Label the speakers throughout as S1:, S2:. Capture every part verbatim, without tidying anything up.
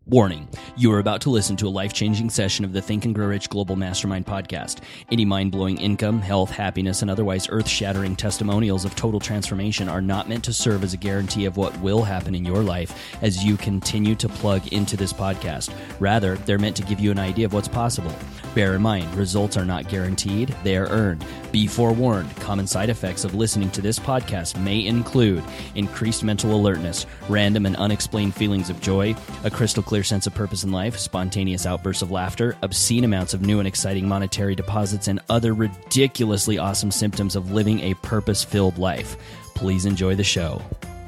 S1: Warning, you are about to listen to a life-changing session of the Think and Grow Rich Global Mastermind podcast. Any mind-blowing income, health, happiness, and otherwise earth-shattering testimonials of total transformation are not meant to serve as a guarantee of what will happen in your life as you continue to plug into this podcast. Rather, they're meant to give you an idea of what's possible. Bear in mind, results are not guaranteed, they are earned. Be forewarned, common side effects of listening to this podcast may include increased mental alertness, random and unexplained feelings of joy, a crystal clear sense of purpose in life, spontaneous outbursts of laughter, obscene amounts of new and exciting monetary deposits, and other ridiculously awesome symptoms of living a purpose-filled life. Please enjoy the show.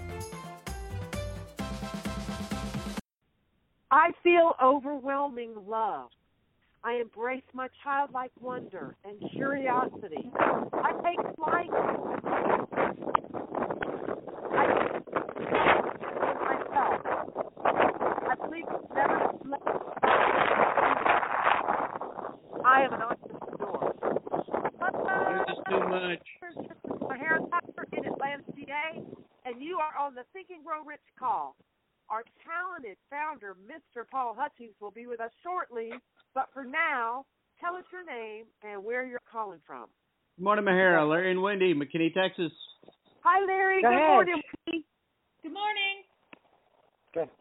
S2: I feel overwhelming love. I embrace my childlike wonder and curiosity. I take flight. I myself. I believe never let I am an entrepreneur.
S3: This is too much.
S2: Mahara Tucker in Atlanta, G A, and you are on the Think and Grow Rich call. Our talented founder, Mister Paul Hutchings, will be with us shortly. But for now, tell us your name and where you're calling from.
S3: Good morning, Mahara. Larry and Wendy, McKinney, Texas.
S2: Hi, Larry.
S4: Go
S2: Good
S4: ahead.
S2: morning, Wendy.
S5: Good morning.
S4: Good.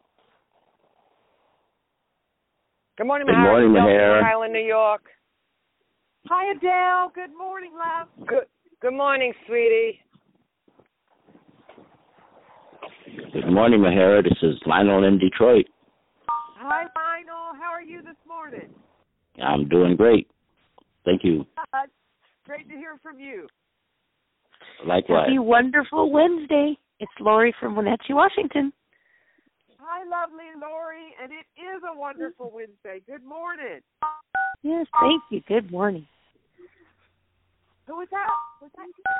S4: Good morning,
S6: Good
S4: Mahara.
S6: morning,
S4: Adele from
S6: Mahara.
S4: Long Island, New York.
S2: Hi, Adele. Good morning, love.
S4: Good. Good morning, sweetie.
S6: Good morning, Mahara. This is Lionel in Detroit.
S2: Hi, Lionel. How are you this morning?
S6: I'm doing great. Thank you.
S2: Great to hear from you.
S6: Likewise.
S7: Happy wonderful Wednesday. It's Lori from Wenatchee, Washington.
S2: Hi, lovely Lori, and it is a wonderful Wednesday. Good morning.
S7: Yes, thank you. Good morning.
S2: Who was that? Was that you?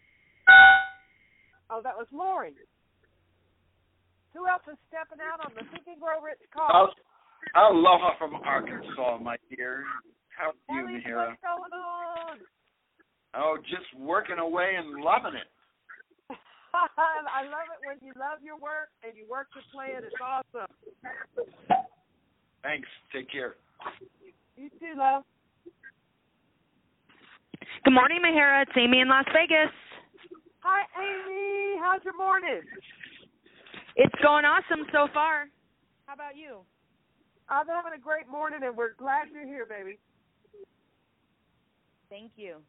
S2: Oh, that was Lori. Who else is stepping out on the Think and Grow Rich call?
S8: Aloha from Arkansas, my dear. How are you,
S2: Ellie,
S8: Mahara?
S2: what's going on?
S8: Oh, just working away and loving it.
S2: I love it when you love your work and you work to plan. It's awesome.
S8: Thanks. Take care.
S2: You too, love.
S5: Good morning, Mahara. It's Amy in Las Vegas.
S2: Hi, Amy. How's your morning?
S5: It's going awesome so far. How about you?
S2: I'm having a great morning, and we're glad you're here, baby.
S5: Thank you.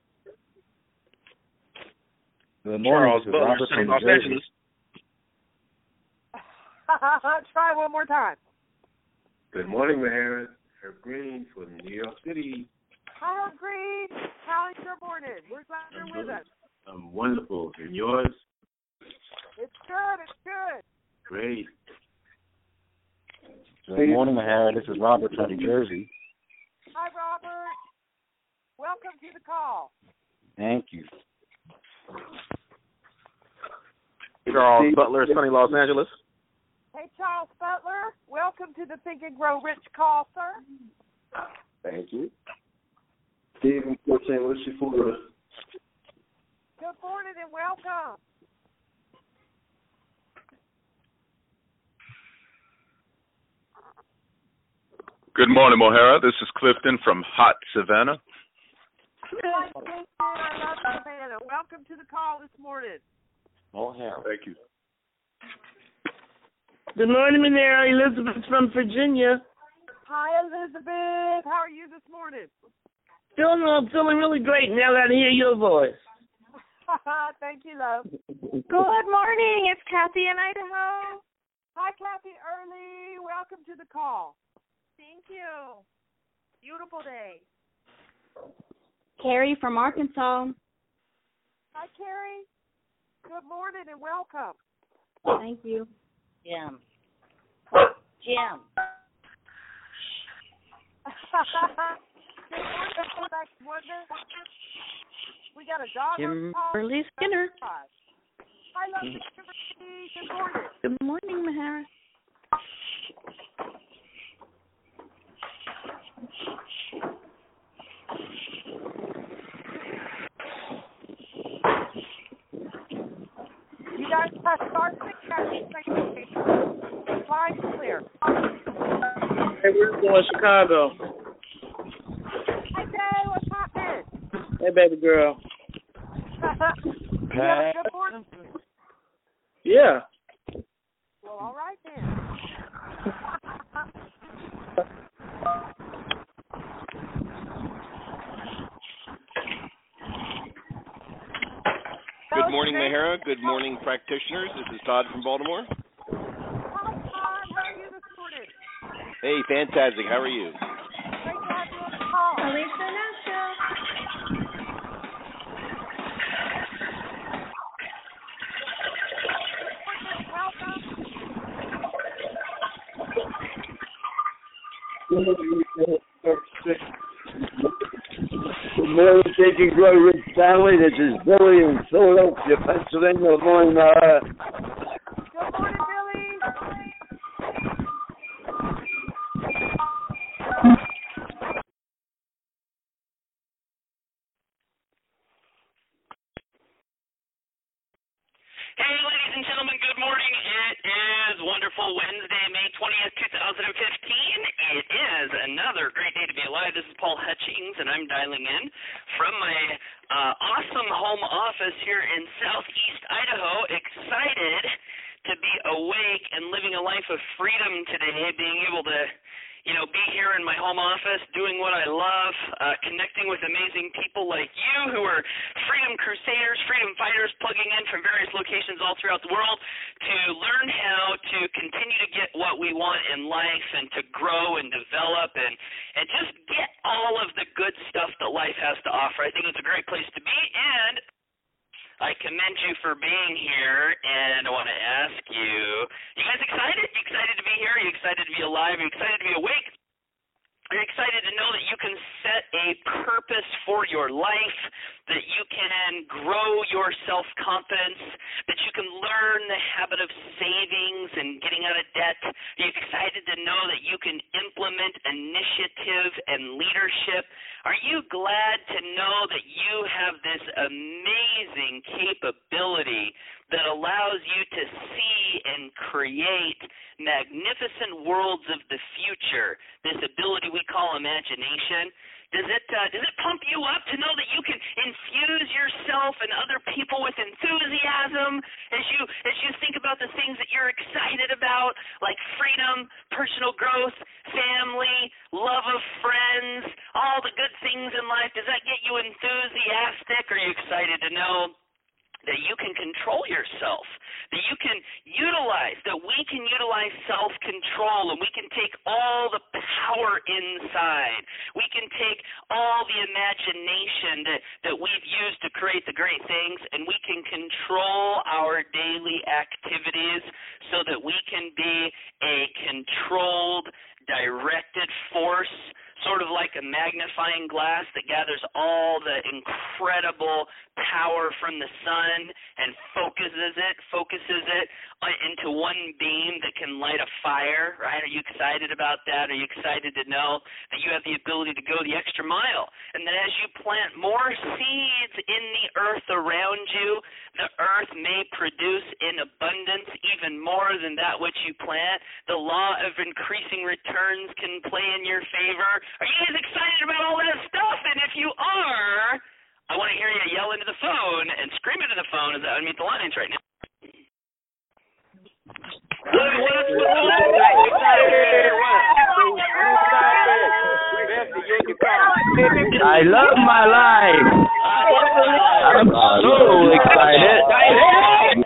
S9: Good morning.
S8: Charles
S9: This is
S8: Butler,
S9: Robert from
S8: Los
S9: Jersey.
S8: Angeles.
S2: Try one more time.
S9: Good morning, Mahara. Herb Green from New York City.
S2: Hi, Herb Green. How is your morning? We're glad you're
S9: I'm
S2: with
S9: good.
S2: us.
S9: I'm wonderful. And yours?
S2: It's good. It's good.
S9: Great.
S10: Good morning, Mahara. This is Robert from New Jersey.
S2: Hi, Robert. Welcome to the call.
S10: Thank you.
S9: Charles Butler, sunny Los Angeles.
S2: Hey, Charles Butler. Welcome to the Think and Grow Rich call, sir.
S9: Thank you. Stephen, Port Saint Lucie, Florida.
S2: Good morning and welcome.
S11: Good morning, Mahara. This is Clifton from hot Savannah.
S2: Hi, Clifton. I love Savannah. Welcome to the call this morning.
S10: Mahara.
S11: Thank you.
S12: Good morning, Mahara. Elizabeth from Virginia.
S2: Hi, Elizabeth. How are you this morning?
S12: Feeling, uh, feeling really great now that I hear your voice.
S2: Thank you, love.
S5: Good morning. It's Kathy in Idaho.
S2: Hi, Kathy Early. Welcome to the call.
S5: Thank you. Beautiful day.
S7: Carrie from Arkansas.
S2: Hi, Carrie. Good morning and welcome.
S7: Thank you.
S5: Jim. Jim.
S2: Good morning, Max Wonder. We got a dog on the call.
S7: Kimberly Skinner.
S2: Hi, love you, Kimberly. Good morning.
S7: Good morning, Mahara.
S2: You guys press star six at the same location. Line clear.
S12: Hey, we're going to Chicago.
S2: Hey, Jay, what's happening?
S12: Hey, baby girl.
S2: You have a good morning?
S12: Yeah.
S2: Well, all right then.
S13: Good morning, Mahara. Good morning, practitioners. This is Todd from Baltimore.
S2: Hi, Todd. How are you this morning?
S13: Hey, fantastic. How are you?
S2: Great to have you on the call.
S14: Alicia Nashville.
S15: Good morning, Think and Grow Rich family. This is Billy in Philadelphia, Pennsylvania. Good morning, Mahara.
S2: Good morning, Billy.
S16: Hey, ladies and gentlemen, good morning. It is wonderful Wednesday, May twentieth, twenty fifteen. It is another great day to be alive. This is Paul Hutchings, and I'm dialing in from my uh, awesome home office here in southeast Idaho. Excited to be awake and living a life of freedom today, being able to you know, be here in my home office, doing what I love, uh, connecting with amazing people like you who are freedom crusaders, freedom fighters, plugging in from various locations all throughout the world to learn how to continue to get what we want in life and to grow and develop and, and just get all of the good stuff that life has to offer. I think it's a great place to be, and I commend you for being here, and I want to ask you, you guys excited? You excited to be here? Are you excited to be alive? Are you excited to be awake? Are you excited to know that you can set a purpose for your life, that you can grow your self-confidence, that you can learn the habit of savings and getting out of debt? Are you excited to know that you can implement initiative and leadership? Are you glad to know that you have this amazing capability that allows you to see and create magnificent worlds of the future, this ability we call imagination? Does it uh, does it pump you up to know that you can infuse yourself and other people with enthusiasm as you as you think about the things that you're excited about, like freedom, personal growth, family, love of friends, all the good things in life? Does that get you enthusiastic? Are you excited to know that you can control yourself, that you can utilize, that we can utilize self-control, and we can take all the power inside. We can take all the imagination that, that we've used to create the great things, and we can control our daily activities so that we can be a controlled, directed force, sort of like a magnifying glass that gathers all the incredible power from the sun and focuses it, focuses it into one beam that can light a fire, right? Are you excited about that? Are you excited to know that you have the ability to go the extra mile? And that as you plant more seeds in the earth around you, the earth may produce in abundance even more than that which you plant. The law of increasing returns can play in your favor. Are you guys excited about all that stuff? And if you are, I want to hear you yell into the phone and scream into the phone as I unmute the lines right now.
S15: I love my life. I'm so excited.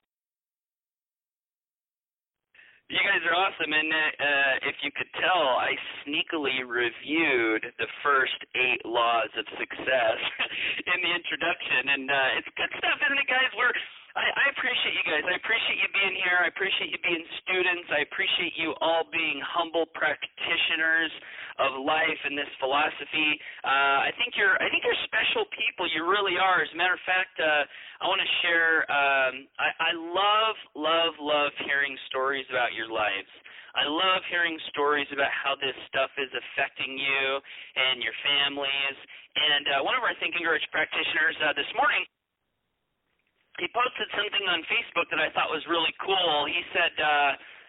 S16: You guys are awesome, and uh, if you could tell, I sneakily reviewed the first eight laws of success in the introduction, and uh, it's good stuff, isn't it, guys? We're I, I appreciate you guys. I appreciate you being here. I appreciate you being students. I appreciate you all being humble practitioners of life and this philosophy. Uh, I think you're I think you're special people. You really are. As a matter of fact, uh, I want to share. Um, I, I love, love, love hearing stories about your lives. I love hearing stories about how this stuff is affecting you and your families. And uh, one of our Think and Grow Rich practitioners uh, this morning, he posted something on Facebook that I thought was really cool. He said, uh,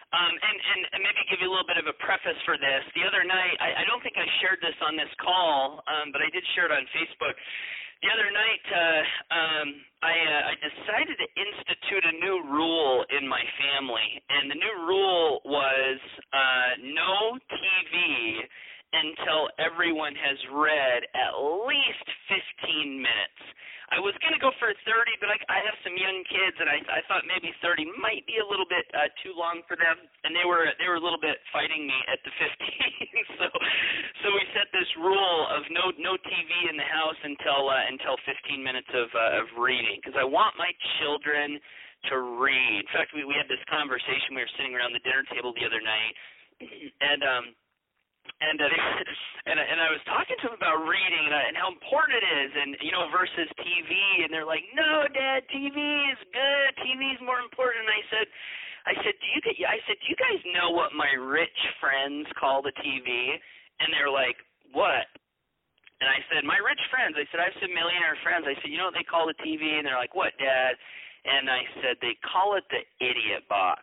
S16: Um, and, and, and maybe give you a little bit of a preface for this. The other night, I, I don't think I shared this on this call, um, but I did share it on Facebook. The other night, uh, um, I, uh, I decided to institute a new rule in my family, and the new rule was uh, no T V until everyone has read at least fifteen minutes. I was going to go for thirty, but I, I have some young kids, and I, I thought maybe thirty might be a little bit uh, too long for them, and they were they were a little bit fighting me at the fifteen. so so we set this rule of no no T V in the house until uh, until fifteen minutes of uh, of reading, because I want my children to read. In fact, we we had this conversation. We were sitting around the dinner table the other night, and um. And, uh, and and I was talking to them about reading and, uh, and how important it is, and you know, versus T V. And they're like, "No, Dad, T V is good. T V is more important." And I said, "I said, do you get? I said, do you guys know what my rich friends call the T V?" And they're like, "What?" And I said, "My rich friends." I said, "I have some millionaire friends." I said, "You know what they call the T V?" And they're like, "What, Dad?" And I said, "They call it the idiot box."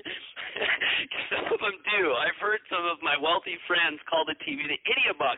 S16: Some of them do. I've heard some of my wealthy friends call the T V the idiot box.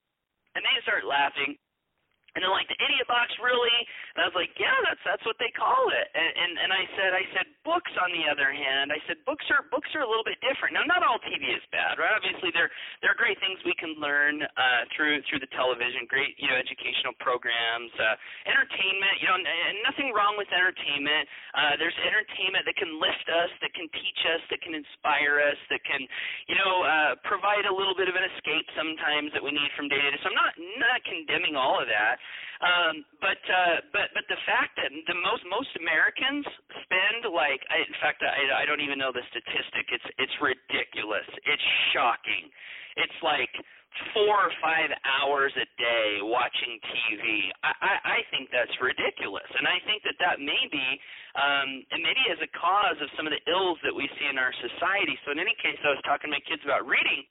S16: And they start laughing. And they're like, "The idiot box, really?" And I was like, "Yeah, that's that's what they call it." And, and and I said, I said, books on the other hand, I said books are books are a little bit different. Now, not all T V is bad, right? Obviously, there there are great things we can learn uh, through through the television, great you know educational programs, uh, entertainment. You know, and nothing wrong with entertainment. Uh, there's entertainment that can lift us, that can teach us, that can inspire us, that can you know uh, provide a little bit of an escape sometimes that we need from day to day. So I'm not not condemning all of that. Um, but uh, but but the fact that the most most Americans spend like I, in fact I I don't even know the statistic. It's it's ridiculous. It's shocking. It's like four or five hours a day watching T V. I, I, I think that's ridiculous, and I think that that may be um, and maybe as a cause of some of the ills that we see in our society. So in any case, I was talking to my kids about reading.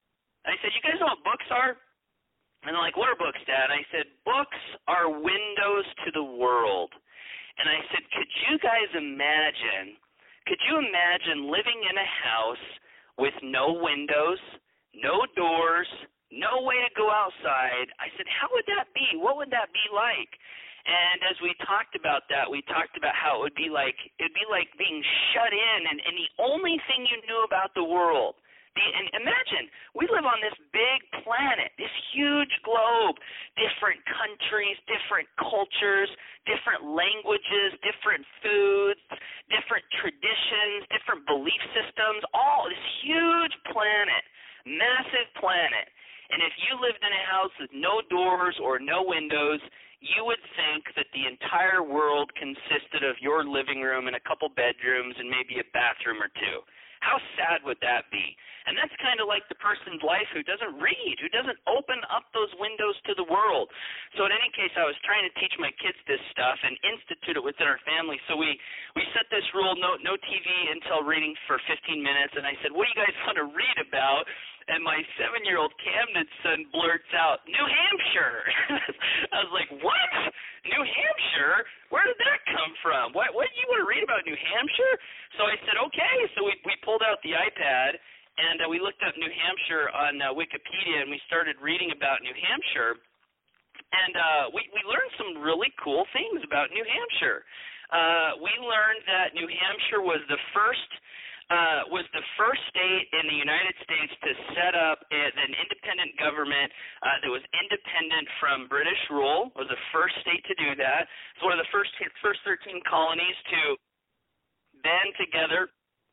S16: I said, "You guys know what books are?" And they're like, "What are books, Dad?" I said, "Books are windows to the world." And I said, could you guys imagine, could you imagine living in a house with no windows, no doors, no way to go outside? I said, how would that be? What would that be like? And as we talked about that, we talked about how it would be like, it would be like being shut in, and, and the only thing you knew about the world. The, and imagine, we live on this big planet, this huge globe, different countries, different cultures, different languages, different foods, different traditions, different belief systems, all this huge planet, massive planet. And if you lived in a house with no doors or no windows, you would think that the entire world consisted of your living room and a couple bedrooms and maybe a bathroom or two. How sad would that be? And that's kind of like the person's life who doesn't read, who doesn't open up those windows to the world. So in any case, I was trying to teach my kids this stuff and institute it within our family. So we, we set this rule, no, no T V until reading for fifteen minutes. And I said, what do you guys want to read about? And my seven-year-old Camden son blurts out, New Hampshire. I was like, what? New Hampshire? Where did that come from? What, what do you want to read about New Hampshire? So I said, okay. So we, we pulled out the iPad, and uh, we looked up New Hampshire on uh, Wikipedia, and we started reading about New Hampshire. And uh, we, we learned some really cool things about New Hampshire. Uh, we learned that New Hampshire was the first Uh, was the first state in the United States to set up an independent government uh, that was independent from British rule. It was the first state to do that. It's one of the first first thirteen colonies to band together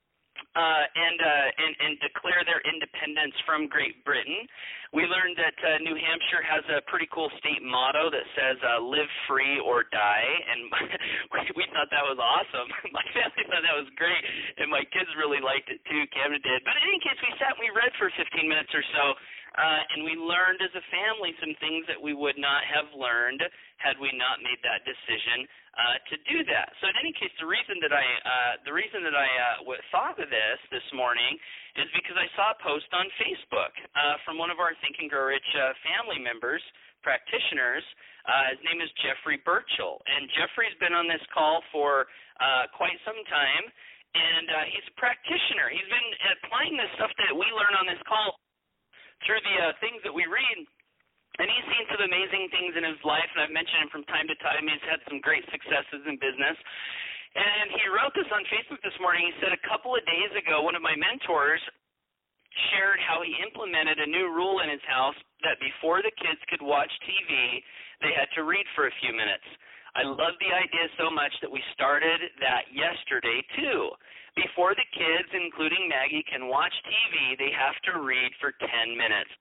S16: uh, and, uh, and and declare their independence from Great Britain. We learned that uh, New Hampshire has a pretty cool state motto that says uh, live free or die, and we thought that was awesome. My family thought that was great, and my kids really liked it too. Camden did. But in any case, we sat and we read for fifteen minutes or so, uh, and we learned as a family some things that we would not have learned had we not made that decision uh, to do that. So in any case, the reason that I uh, the reason that I uh, thought of this this morning is because I saw a post on Facebook uh, from one of our Think and Grow Rich uh, family members, practitioners. Uh, his name is Jeffrey Burchell, and Jeffrey's been on this call for uh, quite some time. and uh, he's a practitioner. He's been applying this stuff that we learn on this call through the uh, things that we read. And he's seen some amazing things in his life, and I've mentioned him from time to time. He's had some great successes in business. And he wrote this on Facebook this morning. He said, a couple of days ago, one of my mentors shared how he implemented a new rule in his house that before the kids could watch T V, they had to read for a few minutes. I love the idea so much that we started that yesterday, too. Before the kids, including Maggie, can watch T V, they have to read for ten minutes.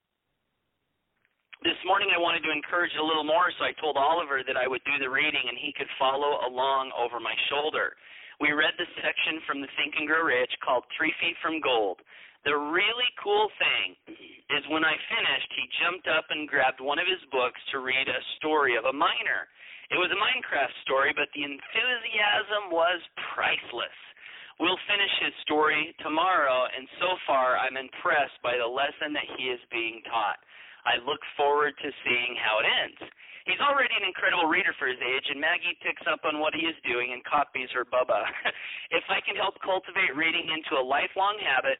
S16: This morning I wanted to encourage a little more, so I told Oliver that I would do the reading and he could follow along over my shoulder. We read the section from the Think and Grow Rich called Three Feet from Gold. The really cool thing is when I finished, he jumped up and grabbed one of his books to read a story of a miner. It was a Minecraft story, but the enthusiasm was priceless. We'll finish his story tomorrow, and so far I'm impressed by the lesson that he is being taught. I look forward to seeing how it ends. He's already an incredible reader for his age, and Maggie picks up on what he is doing and copies her Bubba. If I can help cultivate reading into a lifelong habit,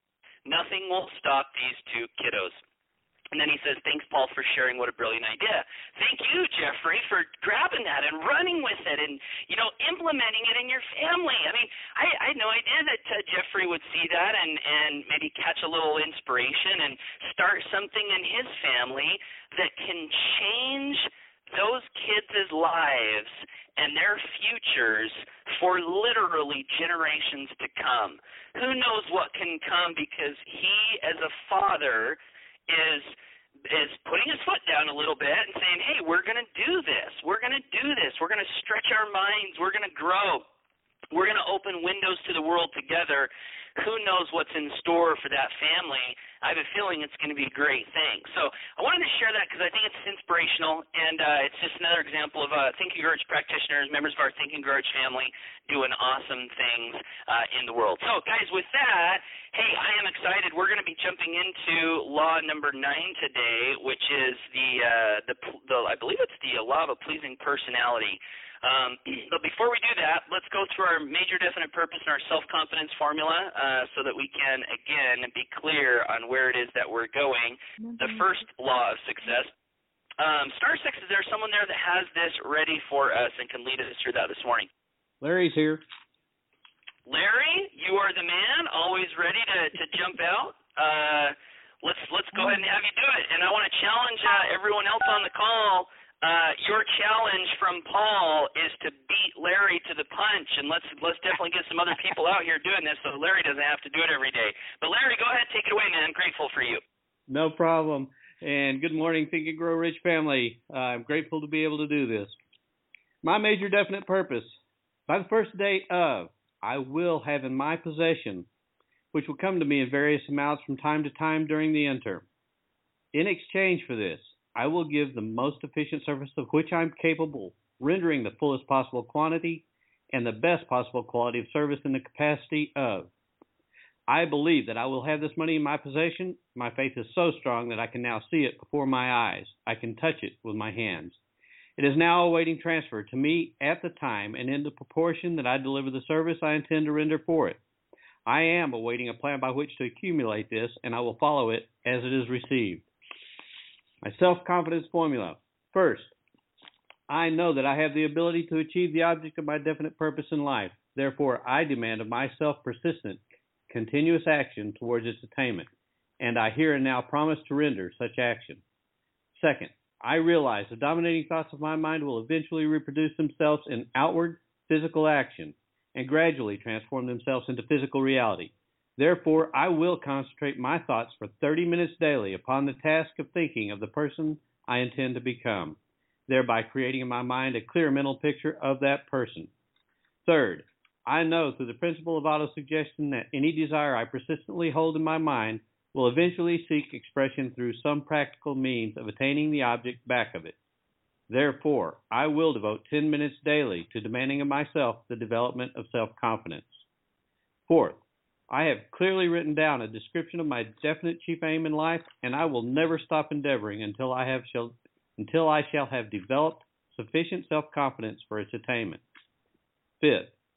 S16: nothing will stop these two kiddos. And then he says, thanks, Paul, for sharing. What a brilliant idea. Thank you, Jeffrey, for grabbing that and running with it and, you know, implementing it in your family. I mean, I, I had no idea that uh, Jeffrey would see that and, and maybe catch a little inspiration and start something in his family that can change those kids' lives and their futures for literally generations to come. Who knows what can come, because he, as a father, is is putting his foot down a little bit and saying, hey, we're going to do this. We're going to do this. We're going to stretch our minds. We're going to grow. We're going to open windows to the world together. Who knows what's in store for that family? I have a feeling it's going to be a great thing. So I wanted to share that because I think it's inspirational, and uh, it's just another example of uh, Think and Grow Rich practitioners, members of our Think and Grow Rich family, doing awesome things uh, in the world. So, guys, with that, hey, I am excited. We're going to be jumping into law number nine today, which is the, uh, the, the I believe it's the law of a pleasing personality. Um, but before we do that, let's go through our major definite purpose and our self-confidence formula uh, so that we can, again, be clear on where it is that we're going. The first law of success. Um, Star Six, is there someone there that has this ready for us and can lead us through that this morning?
S3: Larry's here.
S16: Larry, you are the man, always ready to, to jump out. Uh, let's let's go ahead and have you do it. And I want to challenge uh, everyone else on the call. Uh, your challenge from Paul is to beat Larry to the punch, and let's let's definitely get some other people out here doing this so Larry doesn't have to do it every day. But Larry, go ahead, take it away, man. I'm grateful for you.
S3: No problem. And good morning, Think and Grow Rich family. Uh, I'm grateful to be able to do this. My major definite purpose. By the first day of, I will have in my possession, which will come to me in various amounts from time to time during the interim. In exchange for this, I will give the most efficient service of which I'm capable, rendering the fullest possible quantity and the best possible quality of service in the capacity of. I believe that I will have this money in my possession. My faith is so strong that I can now see it before my eyes. I can touch it with my hands. It is now awaiting transfer to me at the time and in the proportion that I deliver the service I intend to render for it. I am awaiting a plan by which to accumulate this, and I will follow it as it is received. My self-confidence formula. First, I know that I have the ability to achieve the object of my definite purpose in life. Therefore, I demand of myself persistent, continuous action towards its attainment, and I here and now promise to render such action. Second, I realize the dominating thoughts of my mind will eventually reproduce themselves in outward physical action and gradually transform themselves into physical reality. Therefore, I will concentrate my thoughts for thirty minutes daily upon the task of thinking of the person I intend to become, thereby creating in my mind a clear mental picture of that person. Third, I know through the principle of autosuggestion that any desire I persistently hold in my mind will eventually seek expression through some practical means of attaining the object back of it. Therefore, I will devote ten minutes daily to demanding of myself the development of self-confidence. Fourth, I have clearly written down a description of my definite chief aim in life, and I will never stop endeavoring until I have shall, until I shall have developed sufficient self-confidence for its attainment. Fifth,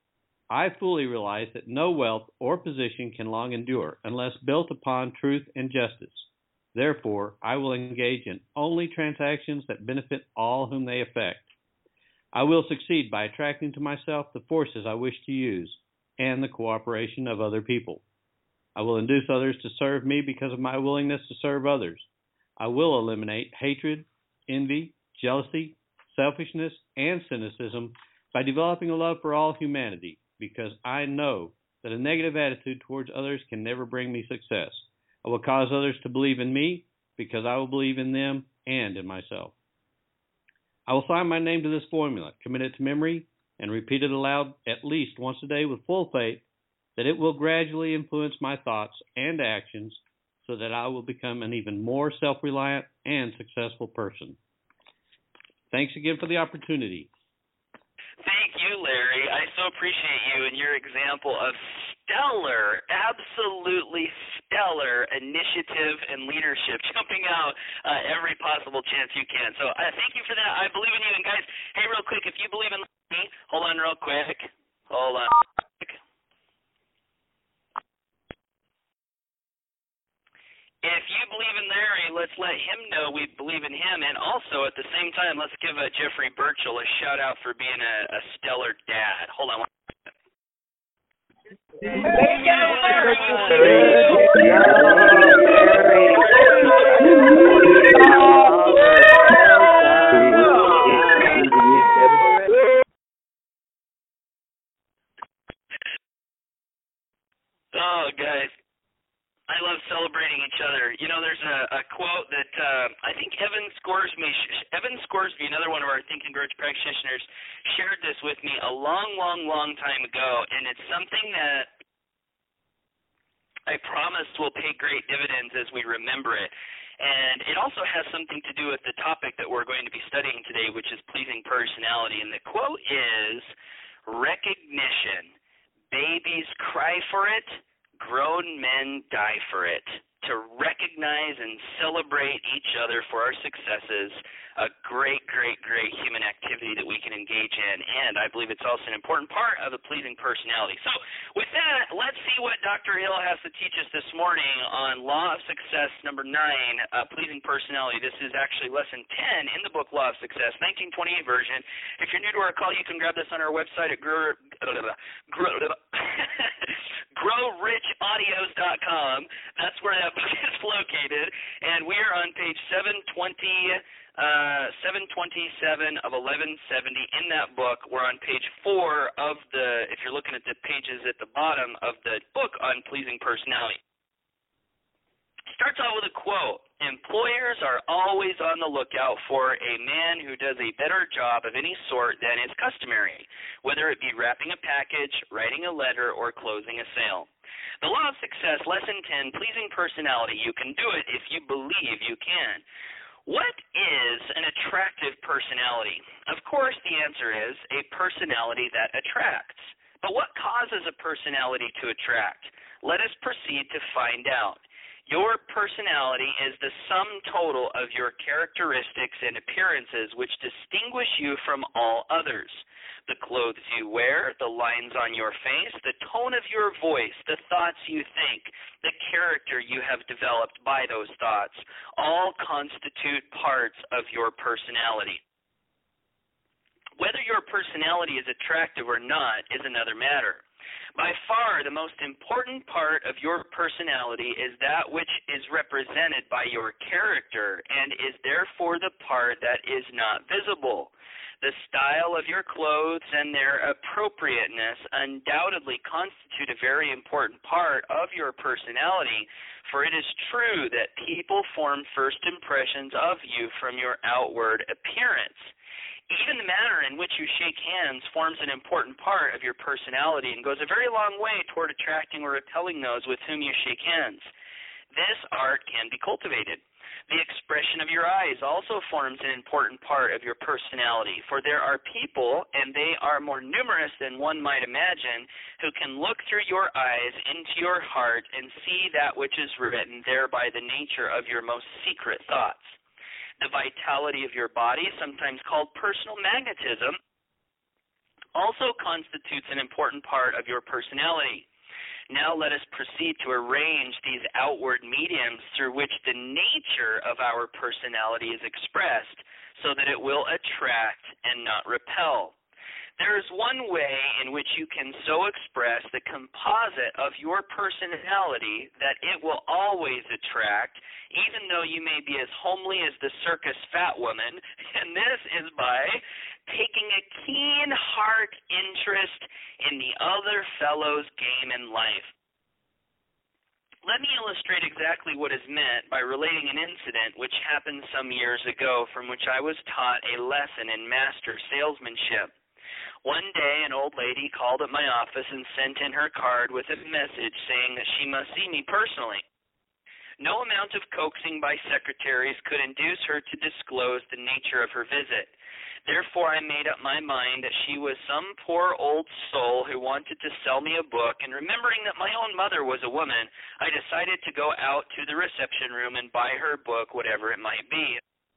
S3: I fully realize that no wealth or position can long endure unless built upon truth and justice. Therefore, I will engage in only transactions that benefit all whom they affect. I will succeed by attracting to myself the forces I wish to use and the cooperation of other people. I will induce others to serve me because of my willingness to serve others. I will eliminate hatred, envy, jealousy, selfishness, and cynicism by developing a love for all humanity, because I know that a negative attitude towards others can never bring me success. I will cause others to believe in me because I will believe in them and in myself. I will sign my name to this formula, commit it to memory, and repeat it aloud at least once a day with full faith that it will gradually influence my thoughts and actions so that I will become an even more self-reliant and successful person. Thanks again for the opportunity.
S16: Thank you, Larry. I so appreciate you and your example of stellar, absolutely stellar initiative and leadership, jumping out uh, every possible chance you can. So uh, thank you for that. I believe in you. And guys, hey, real quick, if you believe in me, hold on real quick. Hold on. If you believe in Larry, let's let him know we believe in him. And also, at the same time, let's give uh, Jeffrey Burchell a shout-out for being a, a stellar dad. Hold on one second. Thank you, Larry. Oh, guys. I love celebrating each other. You know, there's a, a quote that uh, I think Evan Scoresby, Evan Scoresby, another one of our Think and Grow Rich practitioners, shared this with me a long, long, long time ago, and it's something that I promise will pay great dividends as we remember it. And it also has something to do with the topic that we're going to be studying today, which is pleasing personality. And the quote is, recognition. Babies cry for it. Grown men die for it. To recognize and celebrate each other for our successes, a great, great, great human activity that we can engage in, and I believe it's also an important part of a pleasing personality. So with that, let's see what Doctor Hill has to teach us this morning on Law of Success number nine, uh, pleasing personality. This is actually lesson ten in the book Law of Success, nineteen twenty-eight version. If you're new to our call, you can grab this on our website at grow, grow, grow rich audios dot com. That's where that book is located, and we are on page seven twenty, uh, seven twenty-seven of eleven seventy in that book. We're on page four of the, if you're looking at the pages at the bottom of the book on pleasing personality. Starts out with a quote. Employers are always on the lookout for a man who does a better job of any sort than is customary, whether it be wrapping a package, writing a letter, or closing a sale. The Law of Success, Lesson ten, Pleasing Personality. You can do it if you believe you can. What is an attractive personality? Of course, the answer is a personality that attracts. But what causes a personality to attract? Let us proceed to find out. Your personality is the sum total of your characteristics and appearances which distinguish you from all others. The clothes you wear, the lines on your face, the tone of your voice, the thoughts you think, the character you have developed by those thoughts, all constitute parts of your personality. Whether your personality is attractive or not is another matter. By far, the most important part of your personality is that which is represented by your character and is therefore the part that is not visible. The style of your clothes and their appropriateness undoubtedly constitute a very important part of your personality, for it is true that people form first impressions of you from your outward appearance. Even the manner in which you shake hands forms an important part of your personality and goes a very long way toward attracting or repelling those with whom you shake hands. This art can be cultivated. The expression of your eyes also forms an important part of your personality, for there are people, and they are more numerous than one might imagine, who can look through your eyes into your heart and see that which is written there by the nature of your most secret thoughts. The vitality of your body, sometimes called personal magnetism, also constitutes an important part of your personality. Now let us proceed to arrange these outward mediums through which the nature of our personality is expressed so that it will attract and not repel. There is one way in which you can so express the composite of your personality that it will always attract, even though you may be as homely as the circus fat woman, and this is by taking a keen heart interest in the other fellow's game in life. Let me illustrate exactly what is meant by relating an incident which happened some years ago from which I was taught a lesson in master salesmanship. One day, an old lady called at my office and sent in her card with a message saying that she must see me personally. No amount of coaxing by secretaries could induce her to disclose the nature of her visit. Therefore, I made up my mind that she was some poor old soul who wanted to sell me a book, and remembering that my own mother was a woman, I decided to go out to the reception room and buy her a book, whatever it might be.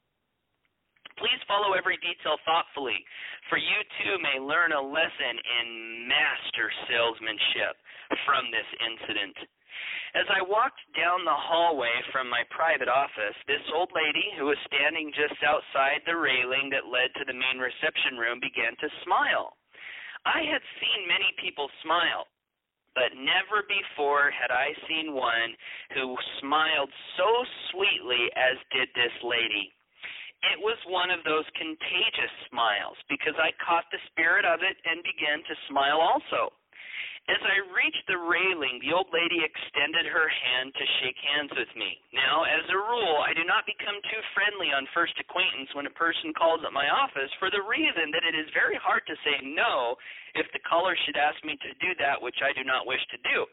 S16: Please follow every detail thoughtfully, for you too may learn a lesson in master salesmanship from this incident. As I walked down the hallway from my private office, this old lady, who was standing just outside the railing that led to the main reception room, began to smile. I had seen many people smile, but never before had I seen one who smiled so sweetly as did this lady. It was one of those contagious smiles, because I caught the spirit of it and began to smile also. As I reached the railing, the old lady extended her hand to shake hands with me. Now, as a rule, I do not become too friendly on first acquaintance when a person calls at my office, for the reason that it is very hard to say no if the caller should ask me to do that which I do not wish to do.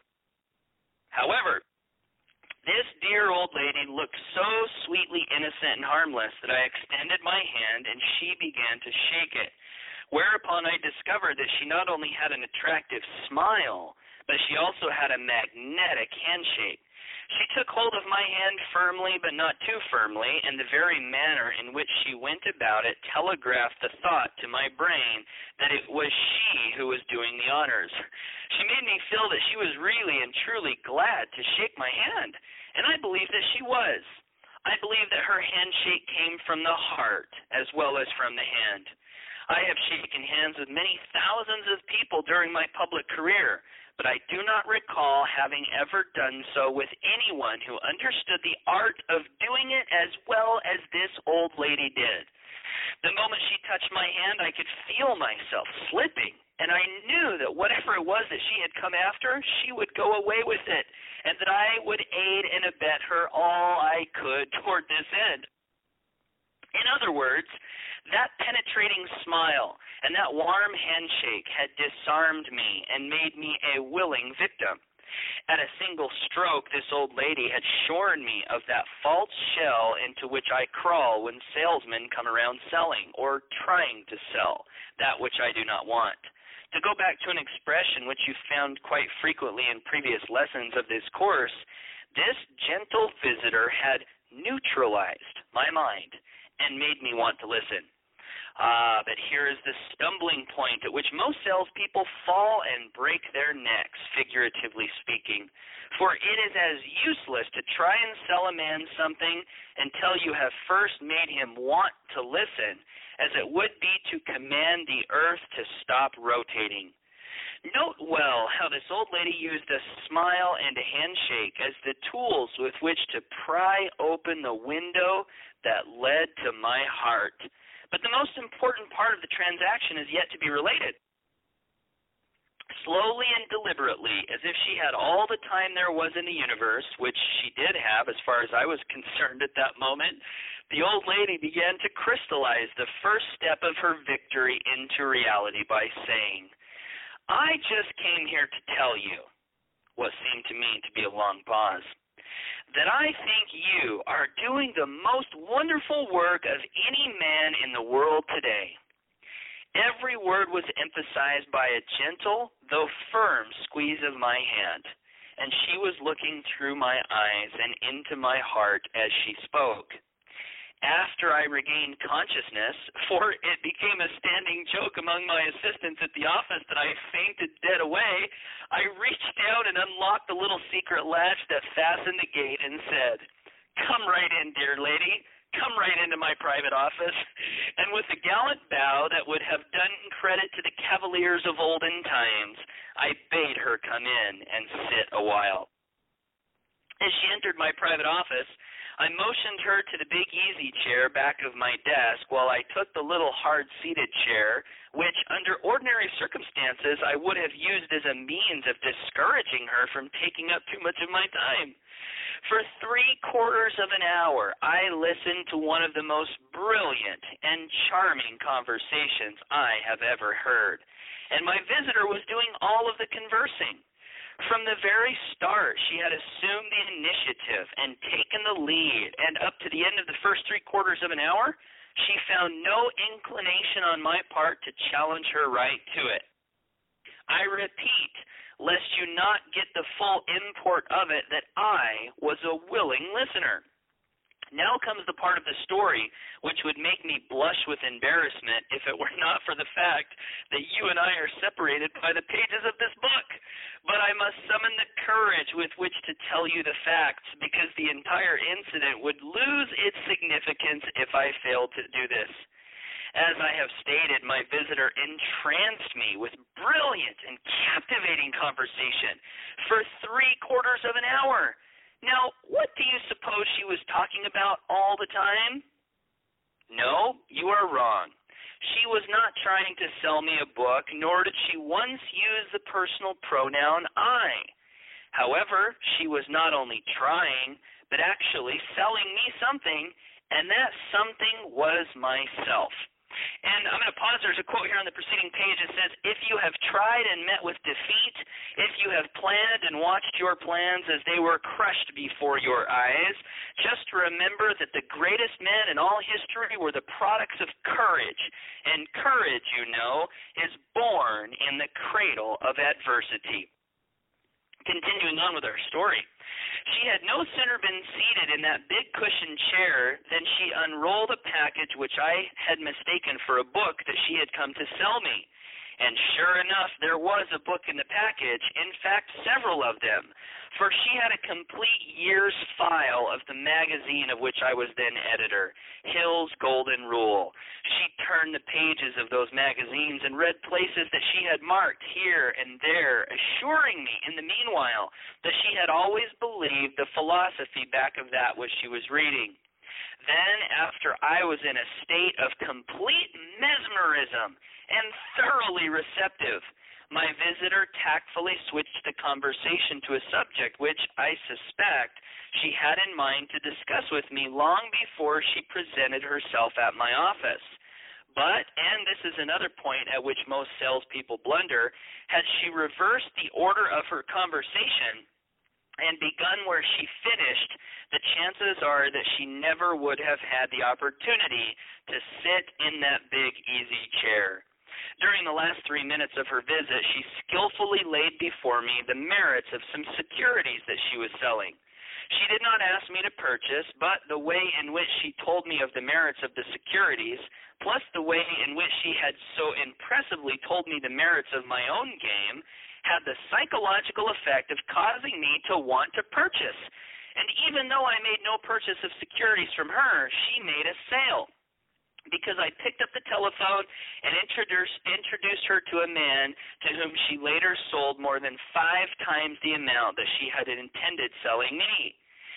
S16: However, this dear old lady looked so sweetly innocent and harmless that I extended my hand and she began to shake it, whereupon I discovered that she not only had an attractive smile, but she also had a magnetic handshake. She took hold of my hand firmly but not too firmly, and the very manner in which she went about it telegraphed the thought to my brain that it was she who was doing the honors. She made me feel that she was really and truly glad to shake my hand, and I believe that she was. I believe that her handshake came from the heart as well as from the hand. I have shaken hands with many thousands of people during my public career, but I do not recall having ever done so with anyone who understood the art of doing it as well as this old lady did. The moment she touched my hand, I could feel myself slipping, and I knew that whatever it was that she had come after, she would go away with it, and that I would aid and abet her all I could toward this end. In other words, that penetrating smile and that warm handshake had disarmed me and made me a willing victim. At a single stroke, this old lady had shorn me of that false shell into which I crawl when salesmen come around selling or trying to sell that which I do not want. To go back to an expression which you found quite frequently in previous lessons of this course, this gentle visitor had neutralized my mind and made me want to listen. Ah, but here is the stumbling point at which most salespeople fall and break their necks, figuratively speaking. For it is as useless to try and sell a man something until you have first made him want to listen, as it would be to command the earth to stop rotating. Note well how this old lady used a smile and a handshake as the tools with which to pry open the window that led to my heart. But the most important part of the transaction is yet to be related. Slowly and deliberately, as if she had all the time there was in the universe, which she did have as far as I was concerned at that moment, the old lady began to crystallize the first step of her victory into reality by saying, "I just came here to tell you," what seemed to me to be a long pause, "that I think you are doing the most wonderful work of any man in the world today." Every word was emphasized by a gentle, though firm, squeeze of my hand, and she was looking through my eyes and into my heart as she spoke. after I regained consciousness, for it became a standing joke among my assistants at the office that I fainted dead away, I reached down and unlocked the little secret latch that fastened the gate and said, "Come right in, dear lady. Come right into my private office." And with a gallant bow that would have done credit to the cavaliers of olden times, I bade her come in and sit a while. As she entered my private office, I motioned her to the big easy chair back of my desk while I took the little hard-seated chair, which under ordinary circumstances I would have used as a means of discouraging her from taking up too much of my time. For three quarters of an hour, I listened to one of the most brilliant and charming conversations I have ever heard, and my visitor was doing all of the conversing. From the very start, she had assumed the initiative and taken the lead, and up to the end of the first three quarters of an hour, she found no inclination on my part to challenge her right to it. I repeat, lest you not get the full import of it, that I was a willing listener. Now comes the part of the story which would make me blush with embarrassment if it were not for the fact that you and I are separated by the pages of this book. But I must summon the courage with which to tell you the facts, because the entire incident would lose its significance if I failed to do this. As I have stated, my visitor entranced me with brilliant and captivating conversation for three quarters of an hour. Now, what do you suppose she was talking about all the time? No, you are wrong. She was not trying to sell me a book, nor did she once use the personal pronoun I. However, she was not only trying, but actually selling me something, and that something was myself. And I'm going to pause. There's a quote here on the preceding page. It says, "If you have tried and met with defeat, if you have planned and watched your plans as they were crushed before your eyes, just remember that the greatest men in all history were the products of courage. And courage, you know, is born in the cradle of adversity." Continuing on with our story. She had no sooner been seated in that big cushioned chair than she unrolled a package which I had mistaken for a book that she had come to sell me. And sure enough, there was a book in the package, in fact, several of them, for she had a complete year's file of the magazine of which I was then editor, Hill's Golden Rule. She turned the pages of those magazines and read places that she had marked here and there, assuring me in the meanwhile that she had always believed the philosophy back of that which she was reading. Then, after I was in a state of complete mesmerism and thoroughly receptive, my visitor tactfully switched the conversation to a subject which, I suspect, she had in mind to discuss with me long before she presented herself at my office. But, and this is another point at which most salespeople blunder, had she reversed the order of her conversation and begun where she finished, the chances are that she never would have had the opportunity to sit in that big, easy chair. During the last three minutes of her visit, she skillfully laid before me the merits of some securities that she was selling. She did not ask me to purchase, but the way in which she told me of the merits of the securities, plus the way in which she had so impressively told me the merits of my own game, had the psychological effect of causing me to want to purchase. And even though I made no purchase of securities from her, she made a sale, because I picked up the telephone and introduced, introduced her to a man to whom she later sold more than five times the amount that she had intended selling me.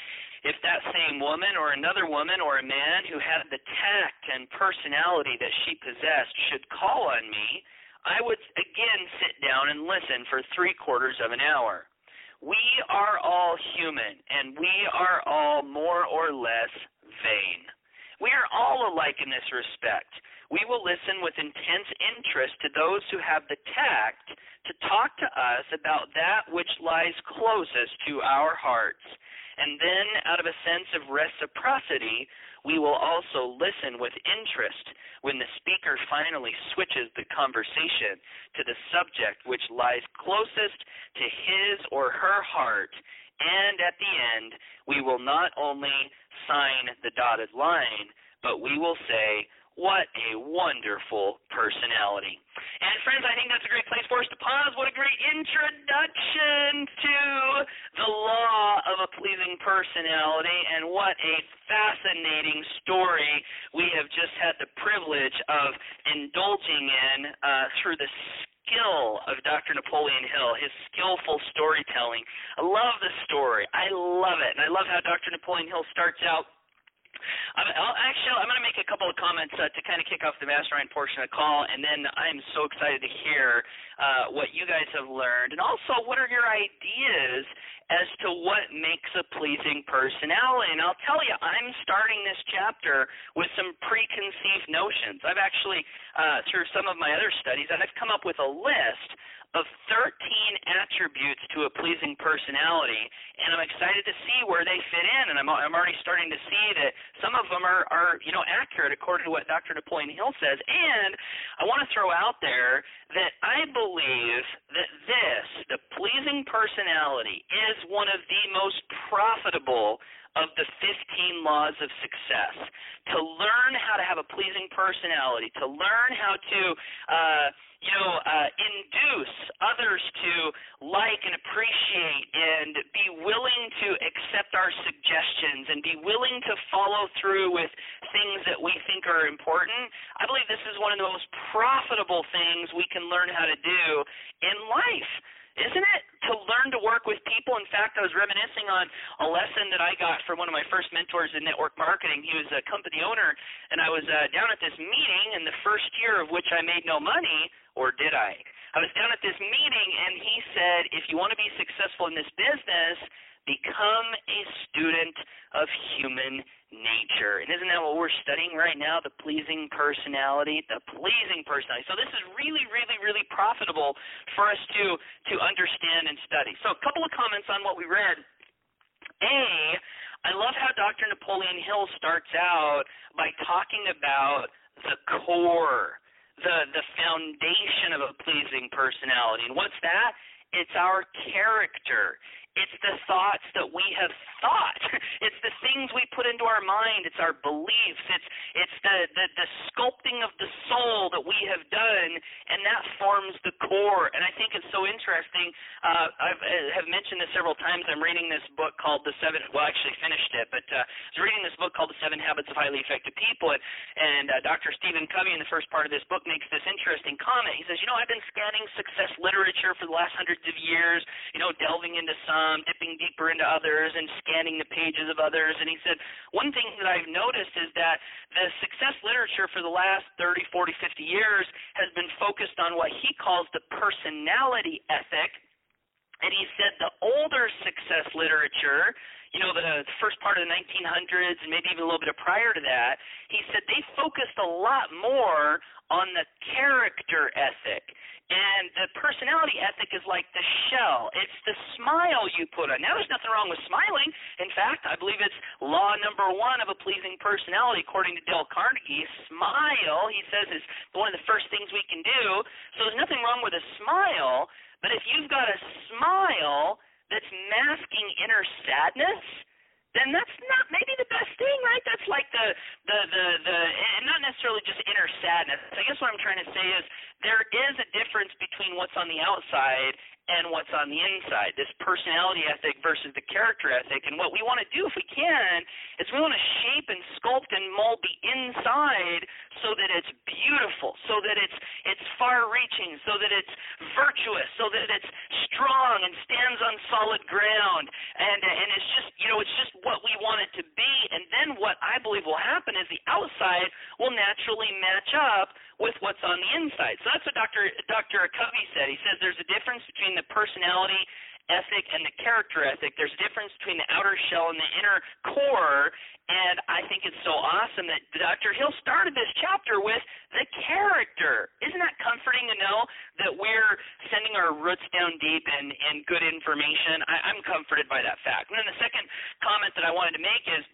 S16: If that same woman or another woman or a man who had the tact and personality that she possessed should call on me, I would again sit down and listen for three quarters of an hour. We are all human, and we are all more or less vain. We are all alike in this respect. We will listen with intense interest to those who have the tact to talk to us about that which lies closest to our hearts. And then, out of a sense of reciprocity, we will also listen with interest when the speaker finally switches the conversation to the subject which lies closest to his or her heart. And at the end, we will not only sign the dotted line, but we will say, what a wonderful personality. And friends, I think that's a great place for us to pause. What a great introduction to the law of a pleasing personality, and what a fascinating story we have just had the privilege of indulging in uh, through the skill of Doctor Napoleon Hill, his skillful storytelling. I love the story. I love it. And I love how Doctor Napoleon Hill starts out. I'm, I'll, actually, I'm going to make a couple of comments uh, to kind of kick off the mastermind portion of the call, and then I'm so excited to hear uh, what you guys have learned, and also what are your ideas as to what makes a pleasing personality. And I'll tell you, I'm starting this chapter with some preconceived notions. I've actually, uh, through some of my other studies, I've come up with a list of thirteen attributes to a pleasing personality, and I'm excited to see where they fit in, and I'm, I'm already starting to see that some of them are, are, you know, accurate according to what Doctor Napoleon Hill says. And I want to throw out there that I believe that this, the pleasing personality, is one of the most profitable of the fifteen laws of success. To learn how to have a pleasing personality, to learn how to, uh, you know, uh, induce others to like and appreciate and be willing to accept our suggestions and be willing to follow through with things that we think are important. I believe this is one of the most profitable things we can learn how to do in life. Isn't it? To learn to work with people. In fact, I was reminiscing on a lesson that I got from one of my first mentors in network marketing. He was a company owner, and I was uh, down at this meeting in the first year of which I made no money, or did I? I was down at this meeting, and he said, if you want to be successful in this business, become a student of human nature. And isn't that what we're studying right now? The pleasing personality, the pleasing personality. So this is really, really, really profitable for us to, to understand and study. So a couple of comments on what we read. A, I love how Doctor Napoleon Hill starts out by talking about the core, the, the foundation of a pleasing personality. And what's that? It's our character. It's the thoughts that we have thought. It's the things we put into our mind. It's our beliefs. It's it's the, the, the sculpting of the soul that we have done, and that forms the core. And I think it's so interesting. Uh, I've, I have mentioned this several times. I'm reading this book called The Seven, well, I actually finished it, but uh, I was reading this book called The Seven Habits of Highly Effective People, and, and uh, Doctor Stephen Covey in the first part of this book makes this interesting comment. He says, you know, I've been scanning success literature for the last hundreds of years, you know, delving into some, Um, dipping deeper into others and scanning the pages of others. And he said, one thing that I've noticed is that the success literature for the last thirty, forty, fifty years has been focused on what he calls the personality ethic. And he said the older success literature, you know, the first part of the nineteen hundreds and maybe even a little bit prior to that, he said they focused a lot more on the character ethic. And the personality ethic is like the shell. It's the smile you put on. Now, there's nothing wrong with smiling. In fact, I believe it's law number one of a pleasing personality, according to Dale Carnegie. Smile, he says, is one of the first things we can do. So there's nothing wrong with a smile. But if you've got a smile that's masking inner sadness, then that's not maybe the best thing, right? That's like the, the, the, the, and not necessarily just inner sadness. I guess what I'm trying to say is there is a difference between what's on the outside and what's on the inside, this personality ethic versus the character ethic. And what we want to do, if we can, is we want to shape and sculpt and mold the inside so that it's beautiful, so that it's it's far-reaching, so that it's virtuous, so that it's strong and stands on solid ground. And and it's just, you know, it's just what we want it to be. And then what I believe will happen is the outside will naturally match up with what's on the inside. So that's what Doctor Doctor Covey said. He says there's a difference between the personality ethic and the character ethic. There's a difference between the outer shell and the inner core, and I think it's so awesome that Doctor Hill started this chapter with the character. Isn't that comforting to know that we're sending our roots down deep in, in good information? I, I'm comforted by that fact. And then the second comment that I wanted to make is,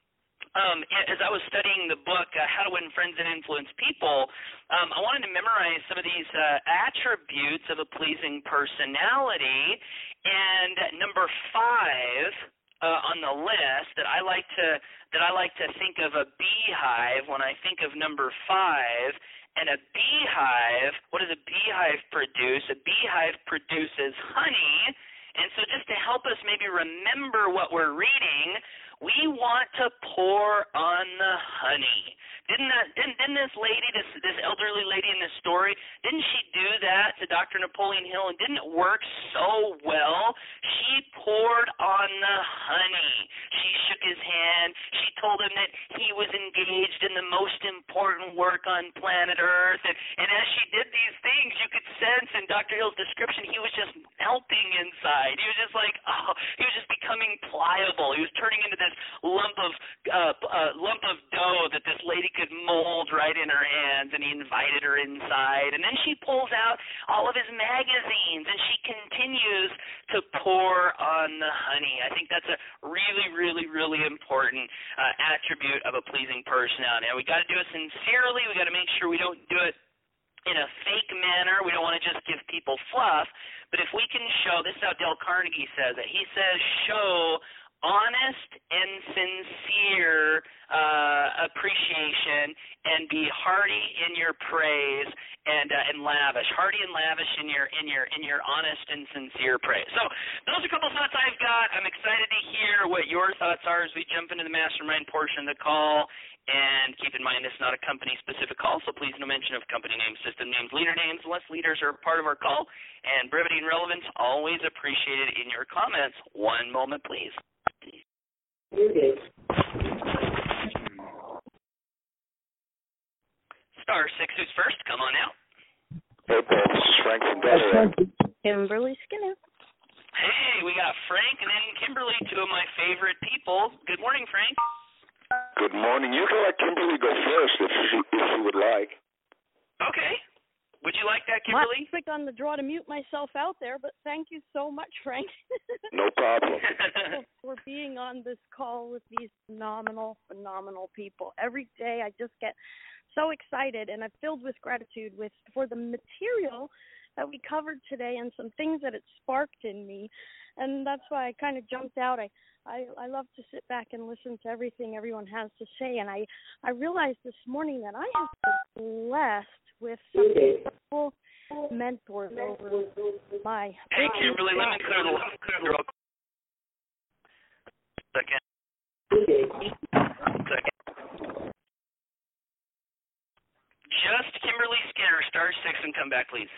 S16: Um, as I was studying the book, uh, How to Win Friends and Influence People, um, I wanted to memorize some of these uh, attributes of a pleasing personality. And number five uh, on the list that I like to that I like to think of a beehive when I think of number five. And a beehive, what does a beehive produce? A beehive produces honey. And so just to help us maybe remember what we're reading, we want to pour on the honey. Didn't that? Didn't, didn't this lady, this this elderly lady in this story, didn't she do that to Doctor Napoleon Hill? And didn't it work so well? She poured on the honey. She shook his hand. She told him that he was engaged in the most important work on planet Earth. And, and as she did these things, you could sense in Doctor Hill's description, he was just melting inside. He was just like, oh, he was just becoming pliable. He was turning into this lump of uh, uh, lump of dough that this lady could mold right in her hands, and he invited her inside. And then she pulls out all of his magazines, and she continues to pour on the honey. I think that's a really, really, really important uh, attribute of a pleasing personality. Now, we got to do it sincerely. We got to make sure we don't do it in a fake manner. We don't want to just give people fluff. But if we can show, this is how Dale Carnegie says it. He says, show honest and sincere uh, appreciation, and be hearty in your praise and uh, and lavish, hearty and lavish in your in your in your honest and sincere praise. So those are a couple thoughts I've got. I'm excited to hear what your thoughts are as we jump into the mastermind portion of the call. And keep in mind, this is not a company-specific call, so please no mention of company names, system names, leader names, unless leaders are part of our call. And brevity and relevance always appreciated in your comments. One moment, please. Star six, who's first? Come on out.
S14: Hey, Paul. This is Frank from Delaware.
S7: Kimberly Skinner.
S16: Hey, we got Frank and then Kimberly, two of my favorite people. Good morning, Frank.
S14: Good morning. You can let Kimberly go first if she, if she would like.
S16: Okay. Would you like that, Kimberly?
S17: Not quick on the draw to mute myself out there, but thank you so much, Frank.
S14: No problem.
S17: For being on this call with these phenomenal, phenomenal people. Every day I just get so excited, and I'm filled with gratitude with for the material that we covered today and some things that it sparked in me. And that's why I kind of jumped out. I, I, I love to sit back and listen to everything everyone has to say. And I, I realized this morning that I have been blessed with some wonderful mentors over my
S16: Hey, Kimberly, let me clear the line. Clear the Second. Second. Just Kimberly Skinner, star six, and come back, please.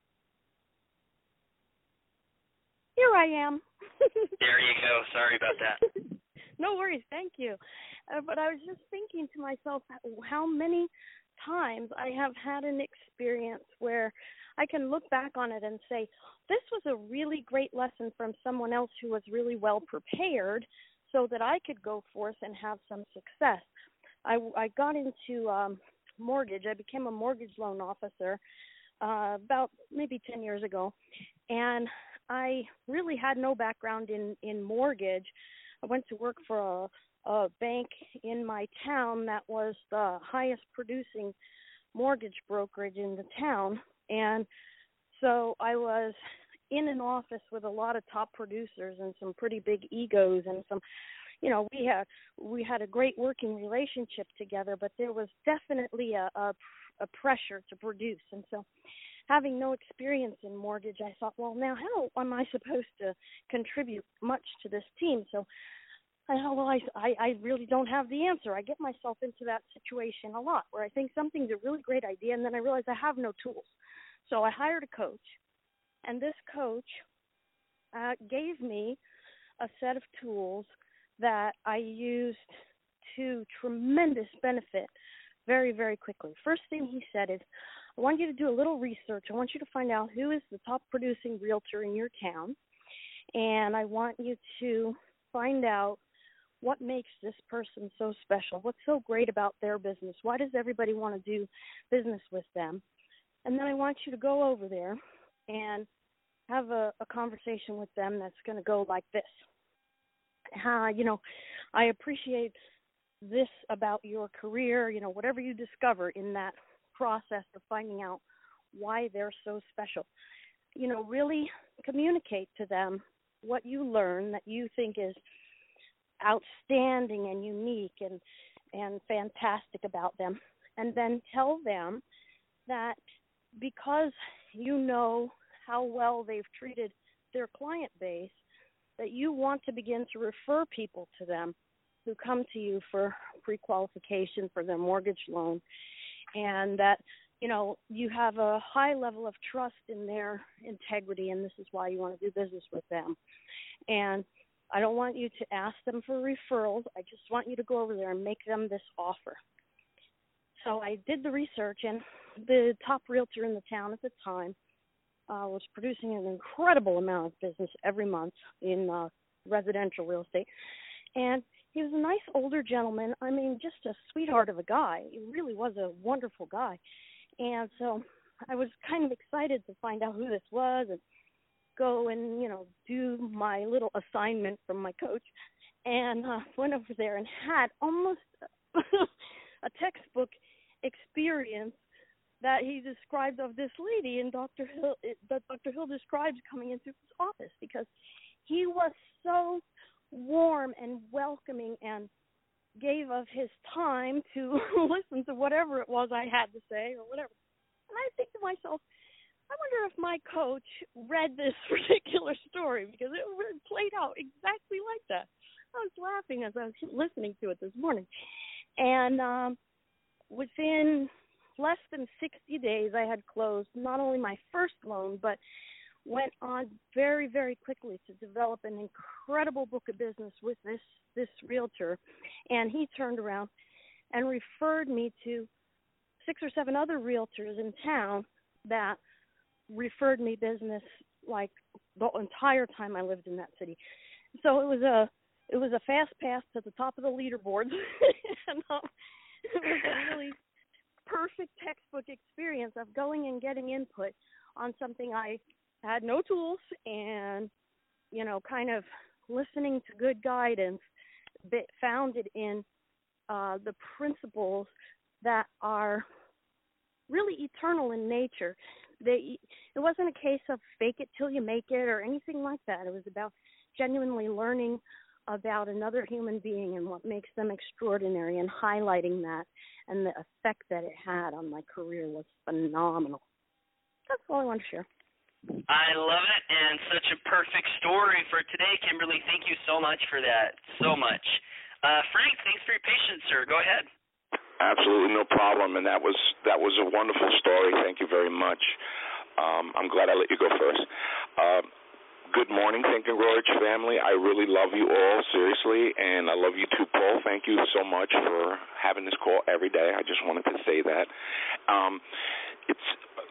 S17: Here I am.
S16: There you go. Sorry about that.
S17: No worries. Thank you. Uh, but I was just thinking to myself how many times I have had an experience where I can look back on it and say, this was a really great lesson from someone else who was really well prepared so that I could go forth and have some success. I, I got into um, mortgage. I became a mortgage loan officer uh, about maybe ten years ago, and I really had no background in, in mortgage. I went to work for a, a bank in my town that was the highest producing mortgage brokerage in the town. And so I was in an office with a lot of top producers and some pretty big egos and some, you know, we had we had a great working relationship together, but there was definitely a, a, a pressure to produce. And so having no experience in mortgage, I thought, well, now how am I supposed to contribute much to this team? So I thought, well, I, I, I really don't have the answer. I get myself into that situation a lot where I think something's a really great idea, and then I realize I have no tools. So I hired a coach, and this coach uh, gave me a set of tools that I used to tremendous benefit very, very quickly. First thing he said is, I want you to do a little research. I want you to find out who is the top producing realtor in your town, and I want you to find out what makes this person so special, what's so great about their business, why does everybody want to do business with them, and then I want you to go over there and have a, a conversation with them that's going to go like this. Uh, you know, I appreciate this about your career, you know, whatever you discover in that process of finding out why they're so special. You know, really communicate to them what you learn that you think is outstanding and unique and and fantastic about them, and then tell them that because you know how well they've treated their client base, that you want to begin to refer people to them who come to you for pre-qualification for their mortgage loan, and that, you know, you have a high level of trust in their integrity, and this is why you want to do business with them. And I don't want you to ask them for referrals. I just want you to go over there and make them this offer. So I did the research, and the top realtor in the town at the time uh, was producing an incredible amount of business every month in uh, residential real estate. And he was a nice older gentleman. I mean, just a sweetheart of a guy. He really was a wonderful guy. And so I was kind of excited to find out who this was and go and, you know, do my little assignment from my coach. And uh, went over there and had almost a textbook experience that he described of this lady and Doctor Hill, that Doctor Hill describes coming into his office, because he was so warm and welcoming and gave of his time to listen to whatever it was I had to say or whatever. And I think to myself, I wonder if my coach read this particular story, because it played out exactly like that. I was laughing as I was listening to it this morning. And um, within less than sixty days, I had closed not only my first loan, but went on very, very quickly to develop an incredible book of business with this, this realtor. And he turned around and referred me to six or seven other realtors in town that referred me business like the entire time I lived in that city. So it was a it was a fast pass to the top of the leaderboards. And um, it was a really perfect textbook experience of going and getting input on something I had no tools, and, you know, kind of listening to good guidance that founded in uh, the principles that are really eternal in nature. They, it wasn't a case of fake it till you make it or anything like that. It was about genuinely learning about another human being and what makes them extraordinary, and highlighting that, and the effect that it had on my career was phenomenal. That's all I want to share.
S16: I love it, and such a perfect story for today, Kimberly. Thank you so much for that, so much. Uh, Frank, thanks for your patience, sir. Go ahead.
S14: Absolutely no problem, and that was that was a wonderful story. Thank you very much. Um, I'm glad I let you go first. Uh, good morning, Think and Grow Rich family. I really love you all, seriously, and I love you too, Paul. Thank you so much for having this call every day. I just wanted to say that. Um, it's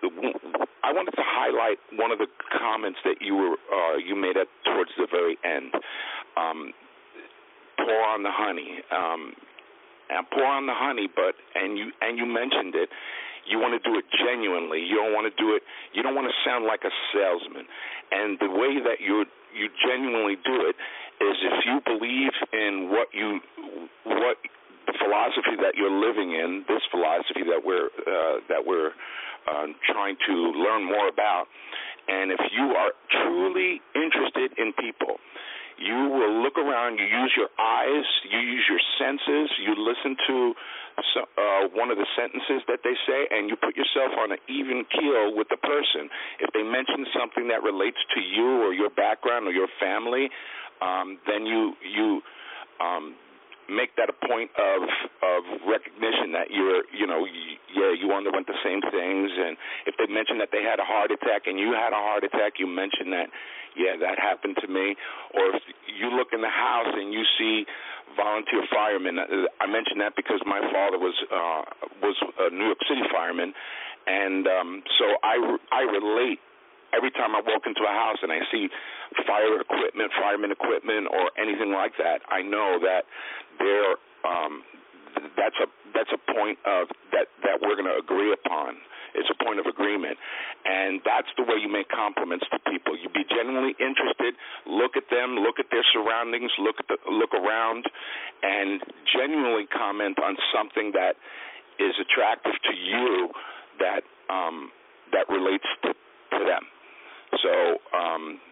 S14: I wanted to highlight one of the comments that you were uh, you made at towards the very end. Um, pour on the honey. Um, And pour on the honey, but and you and you mentioned it. You want to do it genuinely. You don't want to do it. You don't want to sound like a salesman. And the way that you you genuinely do it is if you believe in what you what the philosophy that you're living in, this philosophy that we're uh, that we're uh, trying to learn more about, and if you are truly interested in people, you will look around, you use your eyes, you use your senses, you listen to uh, one of the sentences that they say, and you put yourself on an even keel with the person. If they mention something that relates to you or your background or your family, um, then you you um, make that a point of of recognition that you're, you know, you, yeah, you underwent the same things. And if they mention that they had a heart attack and you had a heart attack, you mention that, yeah, that happened to me. Or if you look in the house and you see volunteer firemen, I mention that because my father was uh, was a New York City fireman, and um, so I I relate. Every time I walk into a house and I see fire equipment, fireman equipment, or anything like that, I know that there um, that's a that's a point of that, that we're going to agree upon. It's a point of agreement, and that's the way you make compliments to people. You be genuinely interested, look at them, look at their surroundings, look at the, look around, and genuinely comment on something that is attractive to you that um, that relates to, to them. So um,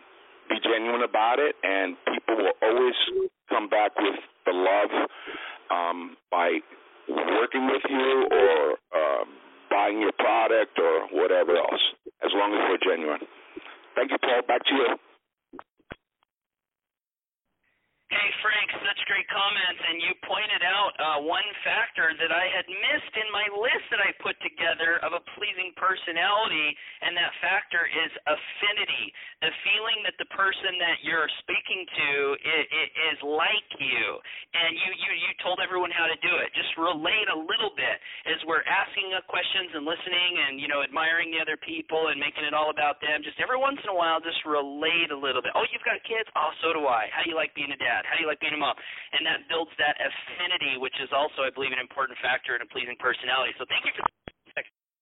S14: be genuine about it, and people will always come back with the love um, by working with you or uh, buying your product or whatever else, as long as we're genuine. Thank you, Paul. Back to you.
S16: Hey, Frank, such great comments, and you pointed out uh, one factor that I had missed in my list that I put together of a pleasing personality, and that factor is affinity, the feeling that the person that you're speaking to is, is like you, and you, you, you told everyone how to do it. Just relate a little bit as we're asking questions and listening and, you know, admiring the other people and making it all about them. Just every once in a while, just relate a little bit. Oh, you've got kids? Oh, so do I. How do you like being a dad? How do you like being a mom? And that builds that affinity, which is also, I believe, an important factor in a pleasing personality. So thank you for that.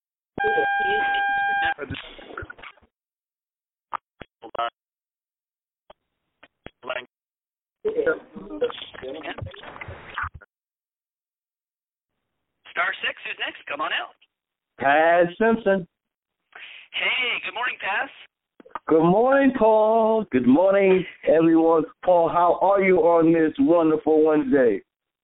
S16: Star six, who's next? Come on out.
S15: Paz Simpson.
S16: Hey, good morning, Paz.
S15: Good morning, Paul. Good morning, everyone. Paul, how are you on this wonderful Wednesday?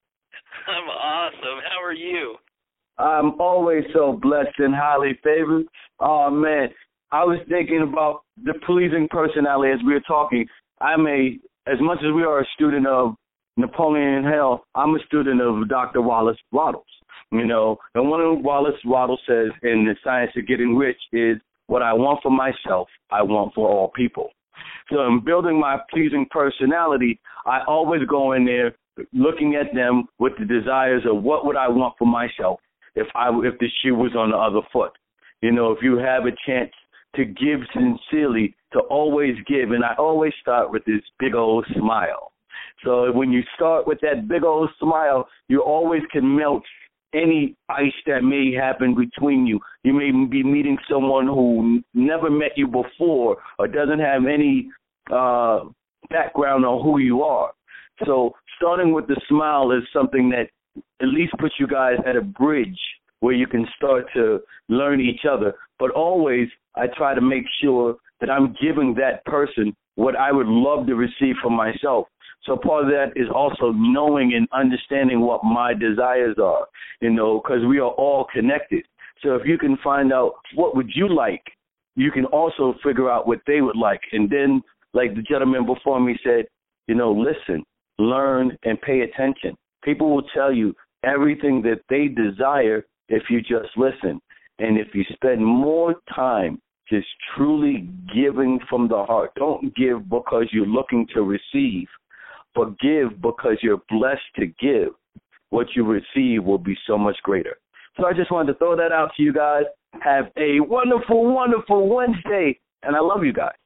S16: I'm awesome. How are you?
S15: I'm always so blessed and highly favored. Oh, man. I was thinking about the pleasing personality as we were talking. I'm a, as much as we are a student of Napoleon Hill, I'm a student of Doctor Wallace Wattles. You know, and one of Wallace Wattles says in The Science of Getting Rich is, what I want for myself, I want for all people. So in building my pleasing personality, I always go in there looking at them with the desires of what would I want for myself if I if the shoe was on the other foot. You know, if you have a chance to give sincerely, to always give, and I always start with this big old smile. So when you start with that big old smile, you always can melt any ice that may happen between you. You may be meeting someone who never met you before or doesn't have any uh, background on who you are. So starting with the smile is something that at least puts you guys at a bridge where you can start to learn each other. But always I try to make sure that I'm giving that person what I would love to receive from myself. So part of that is also knowing and understanding what my desires are, you know, because we are all connected. So if you can find out what would you like, you can also figure out what they would like. And then, like the gentleman before me said, you know, listen, learn, and pay attention. People will tell you everything that they desire if you just listen. And if you spend more time just truly giving from the heart, don't give because you're looking to receive, but give because you're blessed to give. What you receive will be so much greater. So I just wanted to throw that out to you guys. Have a wonderful, wonderful Wednesday, and I love you guys.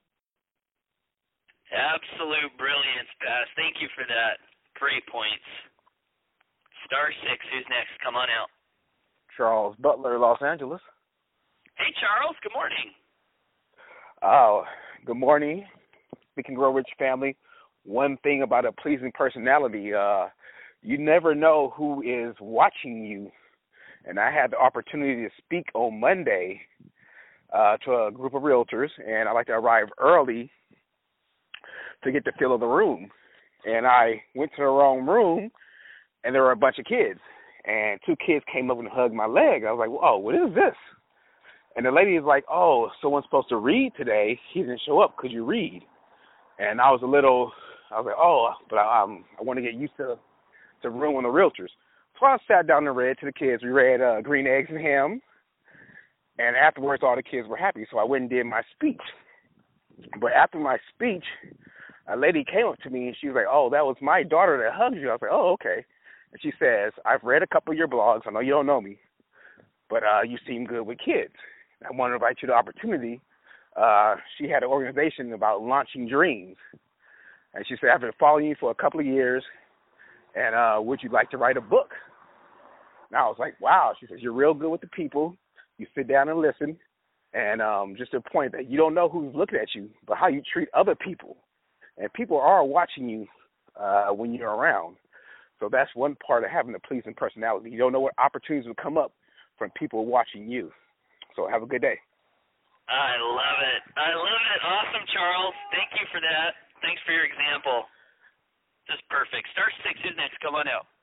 S16: Absolute brilliance, Pass. Thank you for that. Great points. Star six, who's next? Come on out.
S18: Charles Butler, Los Angeles.
S16: Hey, Charles. Good morning.
S18: Oh, good morning. Think and Grow Rich family. One thing about a pleasing personality, uh, you never know who is watching you. And I had the opportunity to speak on Monday uh, to a group of realtors, and I like to arrive early to get the feel of the room. And I went to the wrong room, and there were a bunch of kids. And two kids came up and hugged my leg. I was like, oh, what is this? And the lady is like, oh, someone's supposed to read today. He didn't show up. Could you read? And I was a little, I was like, oh, but I, um, I want to get used to the room and the realtors. So I sat down and read to the kids. We read uh, Green Eggs and Ham. And afterwards, all the kids were happy. So I went and did my speech. But after my speech, a lady came up to me and she was like, oh, that was my daughter that hugged you. I was like, oh, okay. And she says, I've read a couple of your blogs. I know you don't know me, but uh, you seem good with kids. I want to invite you to the opportunity. Uh, she had an organization about launching dreams. And she said, I've been following you for a couple of years, and uh, would you like to write a book? And I was like, wow. She says, you're real good with the people. You sit down and listen. And um, just a point that you don't know who's looking at you, but how you treat other people. And people are watching you uh, when you're around. So that's one part of having a pleasing personality. You don't know what opportunities will come up from people watching you. So have a good day.
S16: I love it. I love it. Awesome, Charles. Thank you for that. Thanks for your example. Just perfect. Star six is next. Come on out.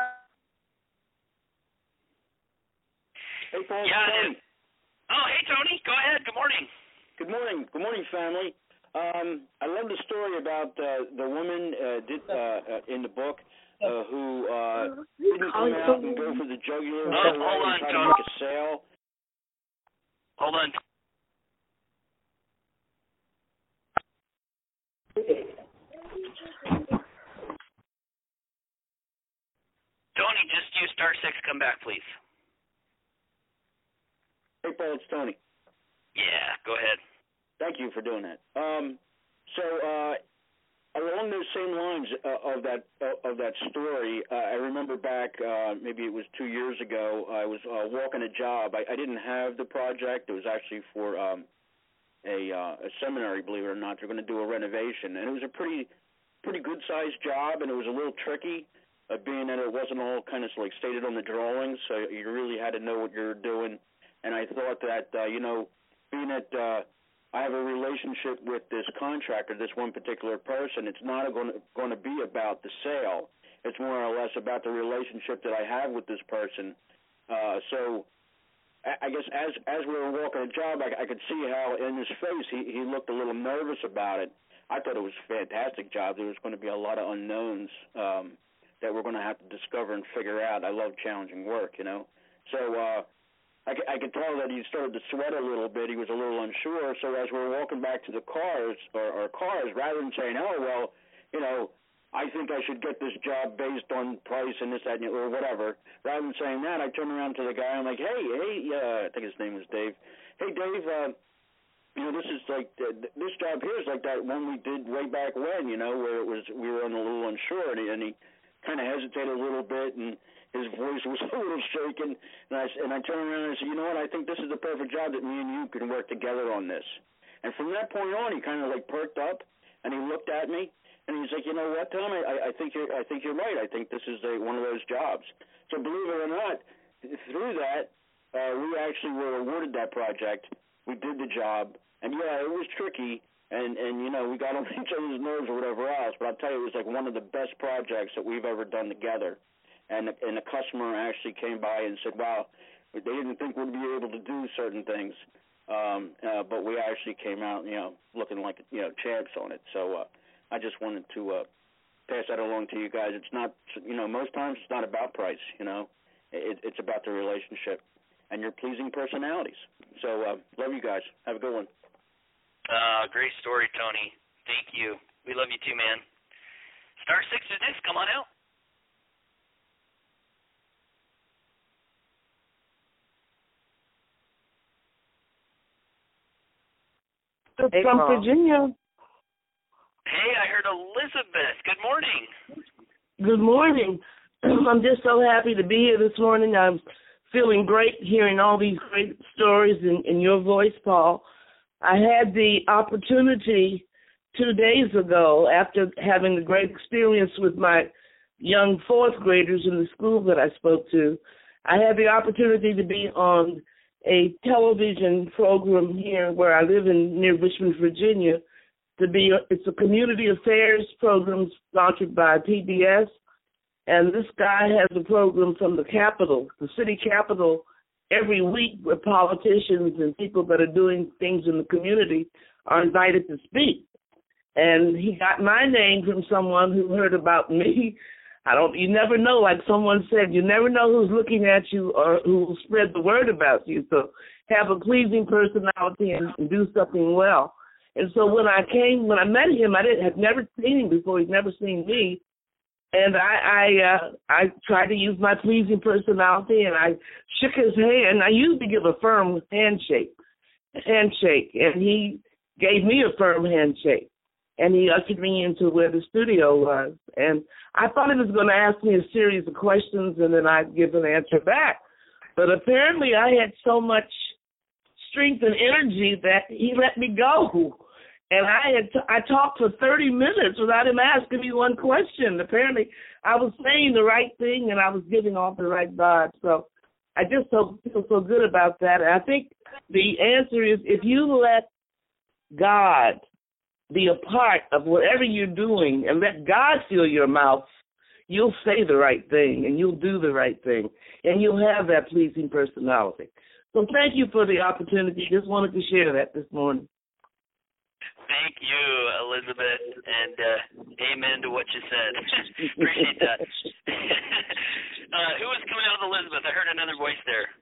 S19: Hey, Paul.
S16: Yeah.
S19: Tony.
S16: Oh, hey, Tony. Go ahead. Good morning.
S19: Good morning. Good morning, family. Um, I love the story about uh, the woman uh, did, uh, uh, in the book uh, who uh, didn't come out and go for the jugular
S16: Oh,
S19: right away
S16: hold on,
S19: and try to
S16: Tony.
S19: make a sale.
S16: Hold on. Tony, just use star six. Come back, please.
S19: Hey, Paul, it's Tony.
S16: Yeah, go ahead.
S19: Thank you for doing that. Um, so uh, along those same lines uh, of that uh, of that story, uh, I remember back uh, maybe it was two years ago. I was uh, walking a job. I, I didn't have the project. It was actually for um, a, uh, a seminary, believe it or not. They're going to do a renovation, and it was a pretty pretty good sized job, and it was a little tricky, uh, being that it wasn't all kind of like stated on the drawings. So you really had to know what you were doing. And I thought that uh, you know, being that uh, I have a relationship with this contractor, this one particular person, it's not going to, going to be about the sale. It's more or less about the relationship that I have with this person. Uh, so I, I guess as as we were walking a job, I, I could see how in his face he, he looked a little nervous about it. I thought it was a fantastic job. There was going to be a lot of unknowns um, that we're going to have to discover and figure out. I love challenging work, you know. So uh, I, I could tell that he started to sweat a little bit. He was a little unsure. So as we were walking back to the cars, or, or cars, rather than saying, oh, well, you know, I think I should get this job based on price and this, that, and, or whatever, rather than saying that, I turned around to the guy. I'm like, hey, hey, uh, I think his name was Dave. Hey, Dave, uh, you know, this is like, uh, this job here is like that one we did way back when, you know, where it was, we were a little unsure, and he, and he kind of hesitated a little bit, and his voice was a little shaken, and I, and I turned around and I said, you know what, I think this is the perfect job that me and you can work together on this. And from that point on, he kind of like perked up, and he looked at me, and he's like, you know what, Tom, I, I think you're, I think you're right. I think this is a, one of those jobs. So believe it or not, through that, uh, we actually were awarded that project. We did the job, and yeah, it was tricky, and, and you know, we got on each other's nerves or whatever else, but I'll tell you, it was like one of the best projects that we've ever done together. And the, and the customer actually came by and said, wow, they didn't think we'd be able to do certain things, um, uh, but we actually came out, you know, looking like, you know, champs on it. So uh, I just wanted to uh, pass that along to you guys. It's not, you know, most times it's not about price, you know. It, it's about the relationship and your pleasing personalities. So uh, love you guys. Have a good one.
S16: Uh, great story, Tony. Thank you. We love you too, man. Star six is next. Come on out.
S12: Hey, from Paul. Virginia.
S16: Hey, I heard Elizabeth. Good morning.
S12: Good morning. I'm just so happy to be here this morning. I'm feeling great hearing all these great stories in, in your voice, Paul. I had the opportunity two days ago, after having a great experience with my young fourth graders in the school that I spoke to, I had the opportunity to be on a television program here where I live in near Richmond, Virginia. To be, it's a community affairs program sponsored by P B S, and this guy has a program from the Capitol, the city Capitol, every week where politicians and people that are doing things in the community are invited to speak. And he got my name from someone who heard about me. I don't, you never know, like someone said, you never know who's looking at you or who will spread the word about you. So have a pleasing personality and, and do something well. And so when I came, when I met him, I didn't, had never seen him before. He'd never seen me. And I, I, uh, I tried to use my pleasing personality, and I shook his hand. I usually give a firm handshake, handshake, and he gave me a firm handshake. And he ushered me into where the studio was. And I thought he was going to ask me a series of questions, and then I'd give an answer back. But apparently I had so much strength and energy that he let me go. And I had t- I talked for thirty minutes without him asking me one question. Apparently I was saying the right thing, and I was giving off the right vibe. So I just so, feel so good about that. And I think the answer is if you let God be a part of whatever you're doing and let God fill your mouth, you'll say the right thing and you'll do the right thing and you'll have that pleasing personality. So thank you for the opportunity. Just wanted to share that this morning.
S16: Thank you, Elizabeth, and uh, amen to what you said. Appreciate that. uh, who was coming out with Elizabeth? I heard another voice there.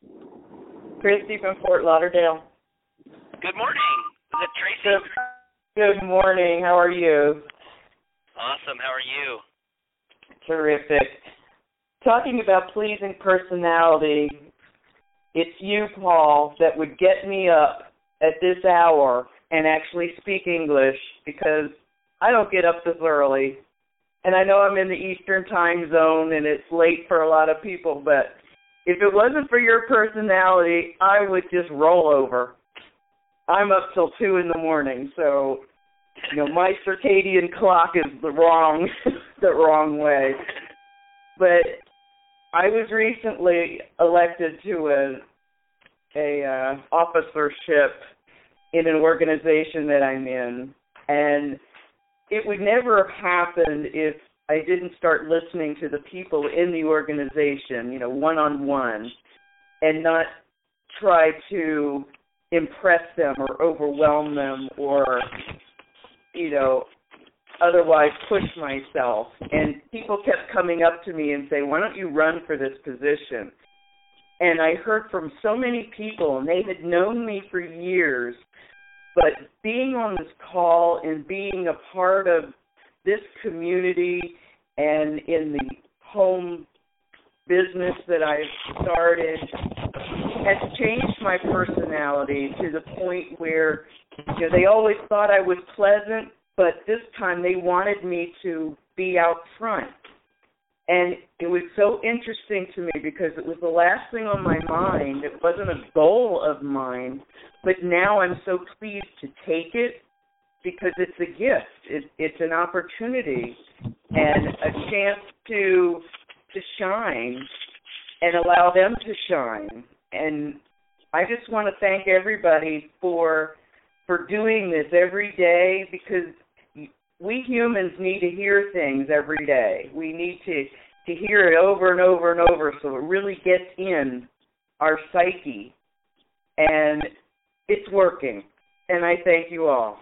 S20: Christy from Fort Lauderdale.
S16: Good morning. Is it Tracy?
S20: Good, good morning. How are you?
S16: Awesome. How are you?
S20: Terrific. Talking about pleasing personality, it's you, Paul, that would get me up at this hour and actually speak English because I don't get up this early. And I know I'm in the Eastern time zone and it's late for a lot of people, but if it wasn't for your personality, I would just roll over. I'm up till two in the morning, so you know my circadian clock is the wrong the wrong way. But I was recently elected to a a uh, officership in an organization that I'm in, and it would never have happened if I didn't start listening to the people in the organization, you know, one-on-one, and not try to impress them or overwhelm them or, you know, otherwise push myself. And people kept coming up to me and saying, why don't you run for this position? And I heard from so many people, and they had known me for years, but being on this call and being a part of this community and in the home business that I've started has changed my personality to the point where, you know, they always thought I was pleasant, but this time they wanted me to be out front. And it was so interesting to me because it was the last thing on my mind. It wasn't a goal of mine, but now I'm so pleased to take it because it's a gift. It, it's an opportunity and a chance to to shine and allow them to shine. And I just want to thank everybody for for doing this every day because we humans need to hear things every day. We need to, to hear it over and over and over so it really gets in our psyche. And it's working. And I thank you all.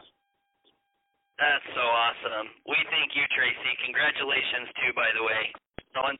S16: That's so awesome. We thank you, Tracy. Congratulations, too, by the way. On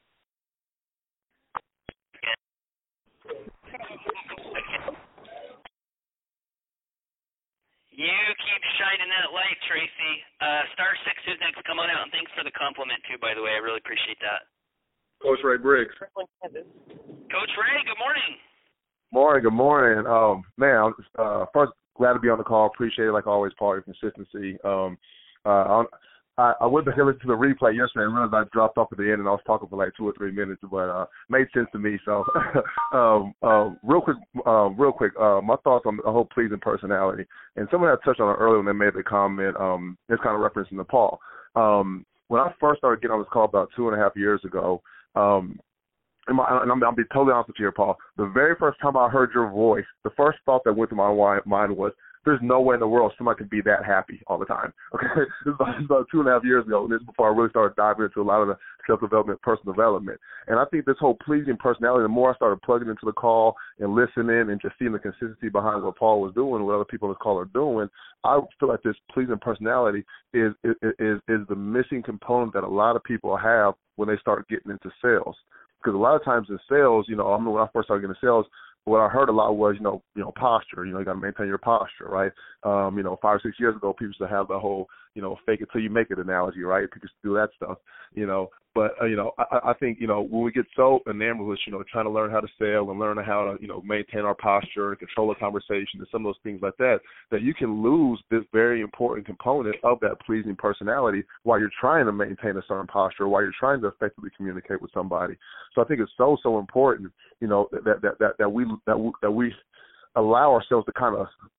S16: You keep shining that light, Tracy. Uh, Star six, who's next? Come on out, and thanks for the compliment, too, by the way. I really appreciate that.
S21: Coach Ray Briggs.
S16: Coach Ray, good morning.
S21: Morning, good morning. Um, man, uh, first, glad to be on the call. Appreciate it, like always, Paul, your consistency. Um, uh, I, I went back and listened to the replay yesterday and realized I dropped off at the end and I was talking for like two or three minutes, but uh, made sense to me. So, um, uh, real quick, uh, real quick, uh, my thoughts on the whole pleasing personality. And someone had touched on it earlier when they made the comment. Um, it's kind of referencing to Paul. Um, when I first started getting on this call about two and a half years ago, um, and, my, and I'm, I'll be totally honest with you here, Paul. The very first time I heard your voice, the first thought that went through my mind was, there's no way in the world somebody could be that happy all the time. Okay, this is about, this is about two and a half years ago. This is before I really started diving into a lot of the self-development, personal development. And I think this whole pleasing personality, the more I started plugging into the call and listening and just seeing the consistency behind what Paul was doing, what other people on this call are doing, I feel like this pleasing personality is is is, is the missing component that a lot of people have when they start getting into sales. Because a lot of times in sales, you know, I remember when I first started getting into sales, what I heard a lot was, you know, you know, posture. You know, you got to maintain your posture, right? Um, you know, five or six years ago, people used to have the whole, you know, fake it till you make it analogy, right? People used to do that stuff, you know. But, uh, you know, I, I think, you know, when we get so enamored with, you know, trying to learn how to sell and learn how to, you know, maintain our posture and control the conversation and some of those things like that, that you can lose this very important component of that pleasing personality while you're trying to maintain a certain posture, while you're trying to effectively communicate with somebody. So I think it's so, so important, you know, that that that, that we that we, that we allow ourselves to kind of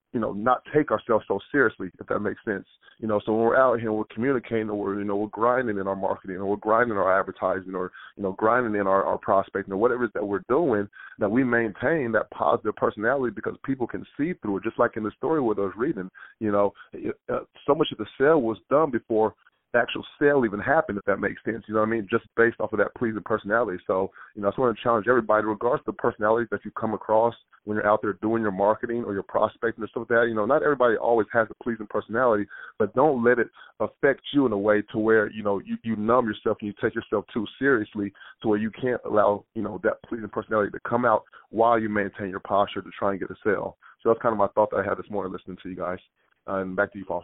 S21: you know, not take ourselves so seriously, if that makes sense. You know, so when we're out here and we're communicating, or we're, you know, we're grinding in our marketing, or we're grinding in our advertising, or, you know, grinding in our, our prospecting, or whatever it is that we're doing, that we maintain that positive personality, because people can see through it. Just like in the story where I was reading, you know, it, uh, so much of the sale was done before the actual sale even happened, if that makes sense. You know what I mean? Just based off of that pleasing personality. So, you know, I just want to challenge everybody, regardless of the personalities that you come across when you're out there doing your marketing or your prospecting or stuff like that. You know, not everybody always has a pleasing personality, but don't let it affect you in a way to where, you know, you, you numb yourself and you take yourself too seriously to where you can't allow, you know, that pleasing personality to come out while you maintain your posture to try and get a sale. So that's kind of my thought that I had this morning listening to you guys. Uh, and back to you, Paul.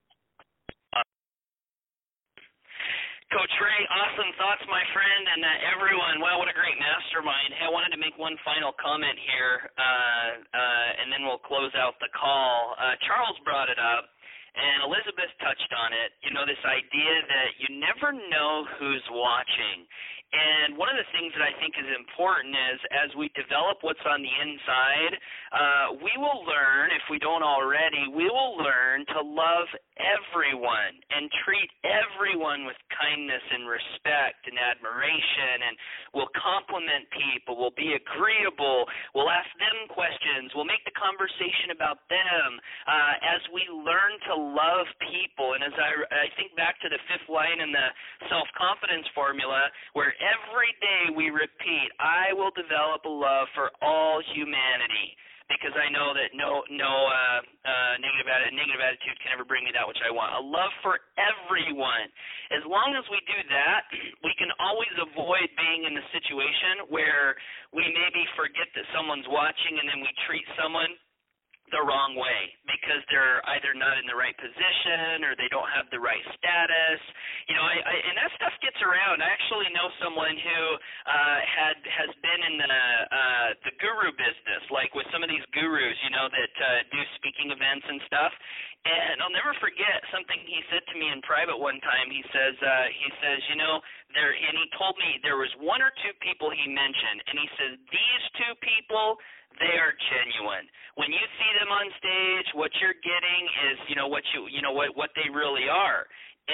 S16: Coach Ray, awesome thoughts, my friend, and uh, everyone. Wow, what a great mastermind. Hey, I wanted to make one final comment here, uh, uh, and then we'll close out the call. Uh, Charles brought it up, and Elizabeth touched on it. You know, this idea that you never know who's watching. And one of the things that I think is important is, as we develop what's on the inside, uh, we will learn, if we don't already, we will learn to love everyone and treat everyone with kindness and respect and admiration, and we'll compliment people, we'll be agreeable, we'll ask them questions, we'll make the conversation about them uh, as we learn to love people. And as I, I think back to the fifth line in the self-confidence formula, where every day we repeat, I will develop a love for all humanity, because I know that no no uh, uh, negative atti- negative attitude can ever bring me that which I want. A love for everyone. As long as we do that, we can always avoid being in the situation where we maybe forget that someone's watching and then we treat someone the wrong way because they're either not in the right position or they don't have the right status. You know, I, I and that stuff gets around. I actually know someone who uh, had has been in the uh, the guru business, like with some of these gurus, you know, that uh, do speaking events and stuff. And I'll never forget something he said to me in private one time. He says, uh, he says, you know, there, and he told me there was one or two people he mentioned, and he says, these two people, they are genuine. When you see them on stage, what you're getting is, you know, what you, you know, what what they really are.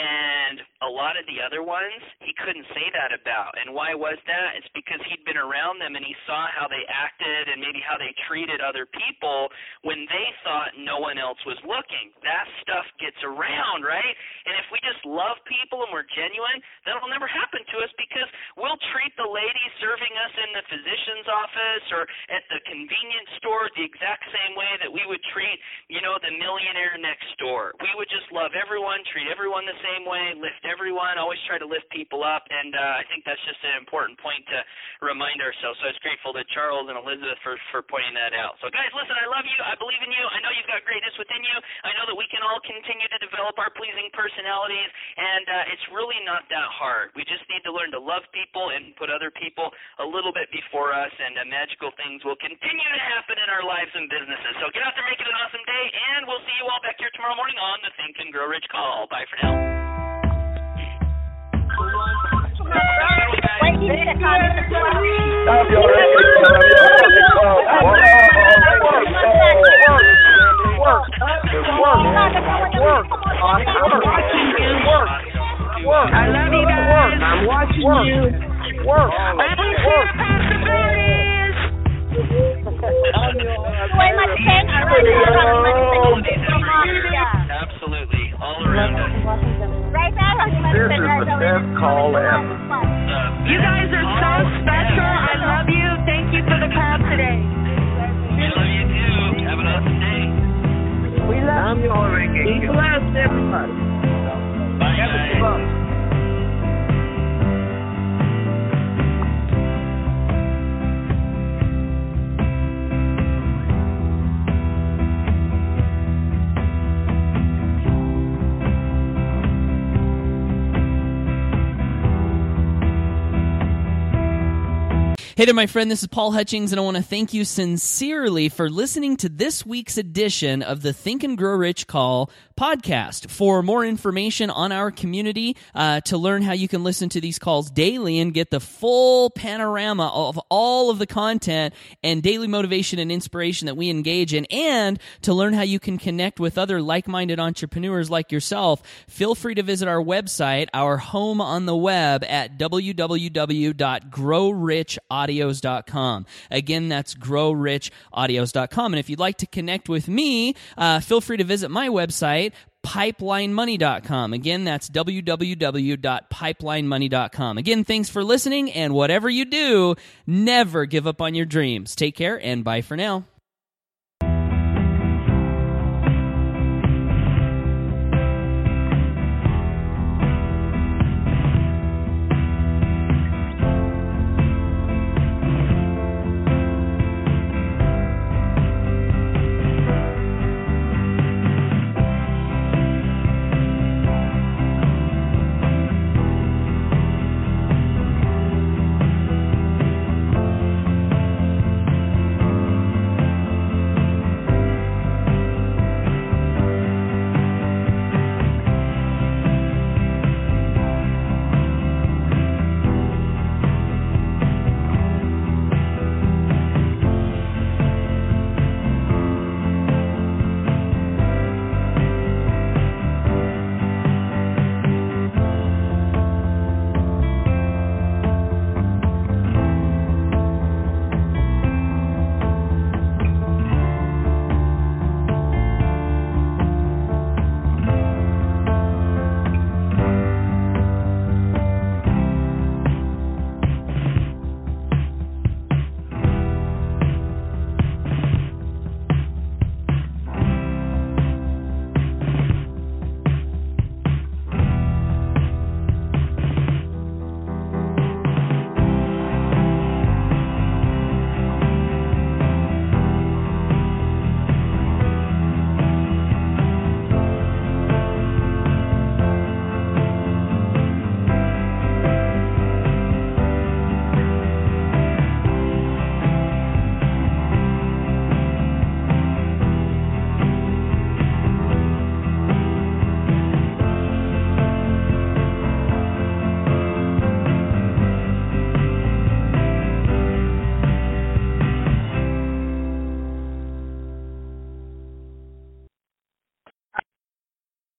S16: And a lot of the other ones, he couldn't say that about. And why was that? It's because he'd been around them and he saw how they acted and maybe how they treated other people when they thought no one else was looking. That stuff gets around, right? And if we just love people and we're genuine, that'll never happen to us, because we'll treat the lady serving us in the physician's office or at the convenience store the exact same way that we would treat, you know, the millionaire next door. We would just love everyone, treat everyone the same way, lift everyone, always try to lift people up, and uh, I think that's just an important point to remind ourselves. So I was grateful to Charles and Elizabeth for, for pointing that out. So guys, listen, I love you. I believe in you. I know you've got greatness within you. I know that we can all continue to develop our pleasing personalities, and uh, it's really not that hard. We just need to learn to love people and put other people a little bit before us, and uh, magical things will continue to happen in our lives and businesses. So get out there, make it an awesome day, and we'll see you all back here tomorrow morning on the Think and Grow Rich Call. Bye for now.
S1: I love you guys. I'm watching you. Work. I don't share possibilities.
S16: Absolutely. All around us.
S1: This is the best call ever.
S5: You guys are so special. I love you. Thank you for the call today.
S16: We love you too. Have an awesome day.
S1: We love you. Be blessed, everybody.
S16: Bye, guys.
S4: Hey there, my friend. This is Paul Hutchings, and I want to thank you sincerely for listening to this week's edition of the Think and Grow Rich Call podcast. For more information on our community, uh, to learn how you can listen to these calls daily and get the full panorama of all of the content and daily motivation and inspiration that we engage in, and to learn how you can connect with other like-minded entrepreneurs like yourself, feel free to visit our website, our home on the web, at w w w dot grow rich audios dot com. Again, that's grow rich audios dot com. And if you'd like to connect with me, uh, feel free to visit my website, pipeline money dot com. Again, that's w w w dot pipeline money dot com. Again, thanks for listening, and whatever you do, never give up on your dreams. Take care, and bye for now.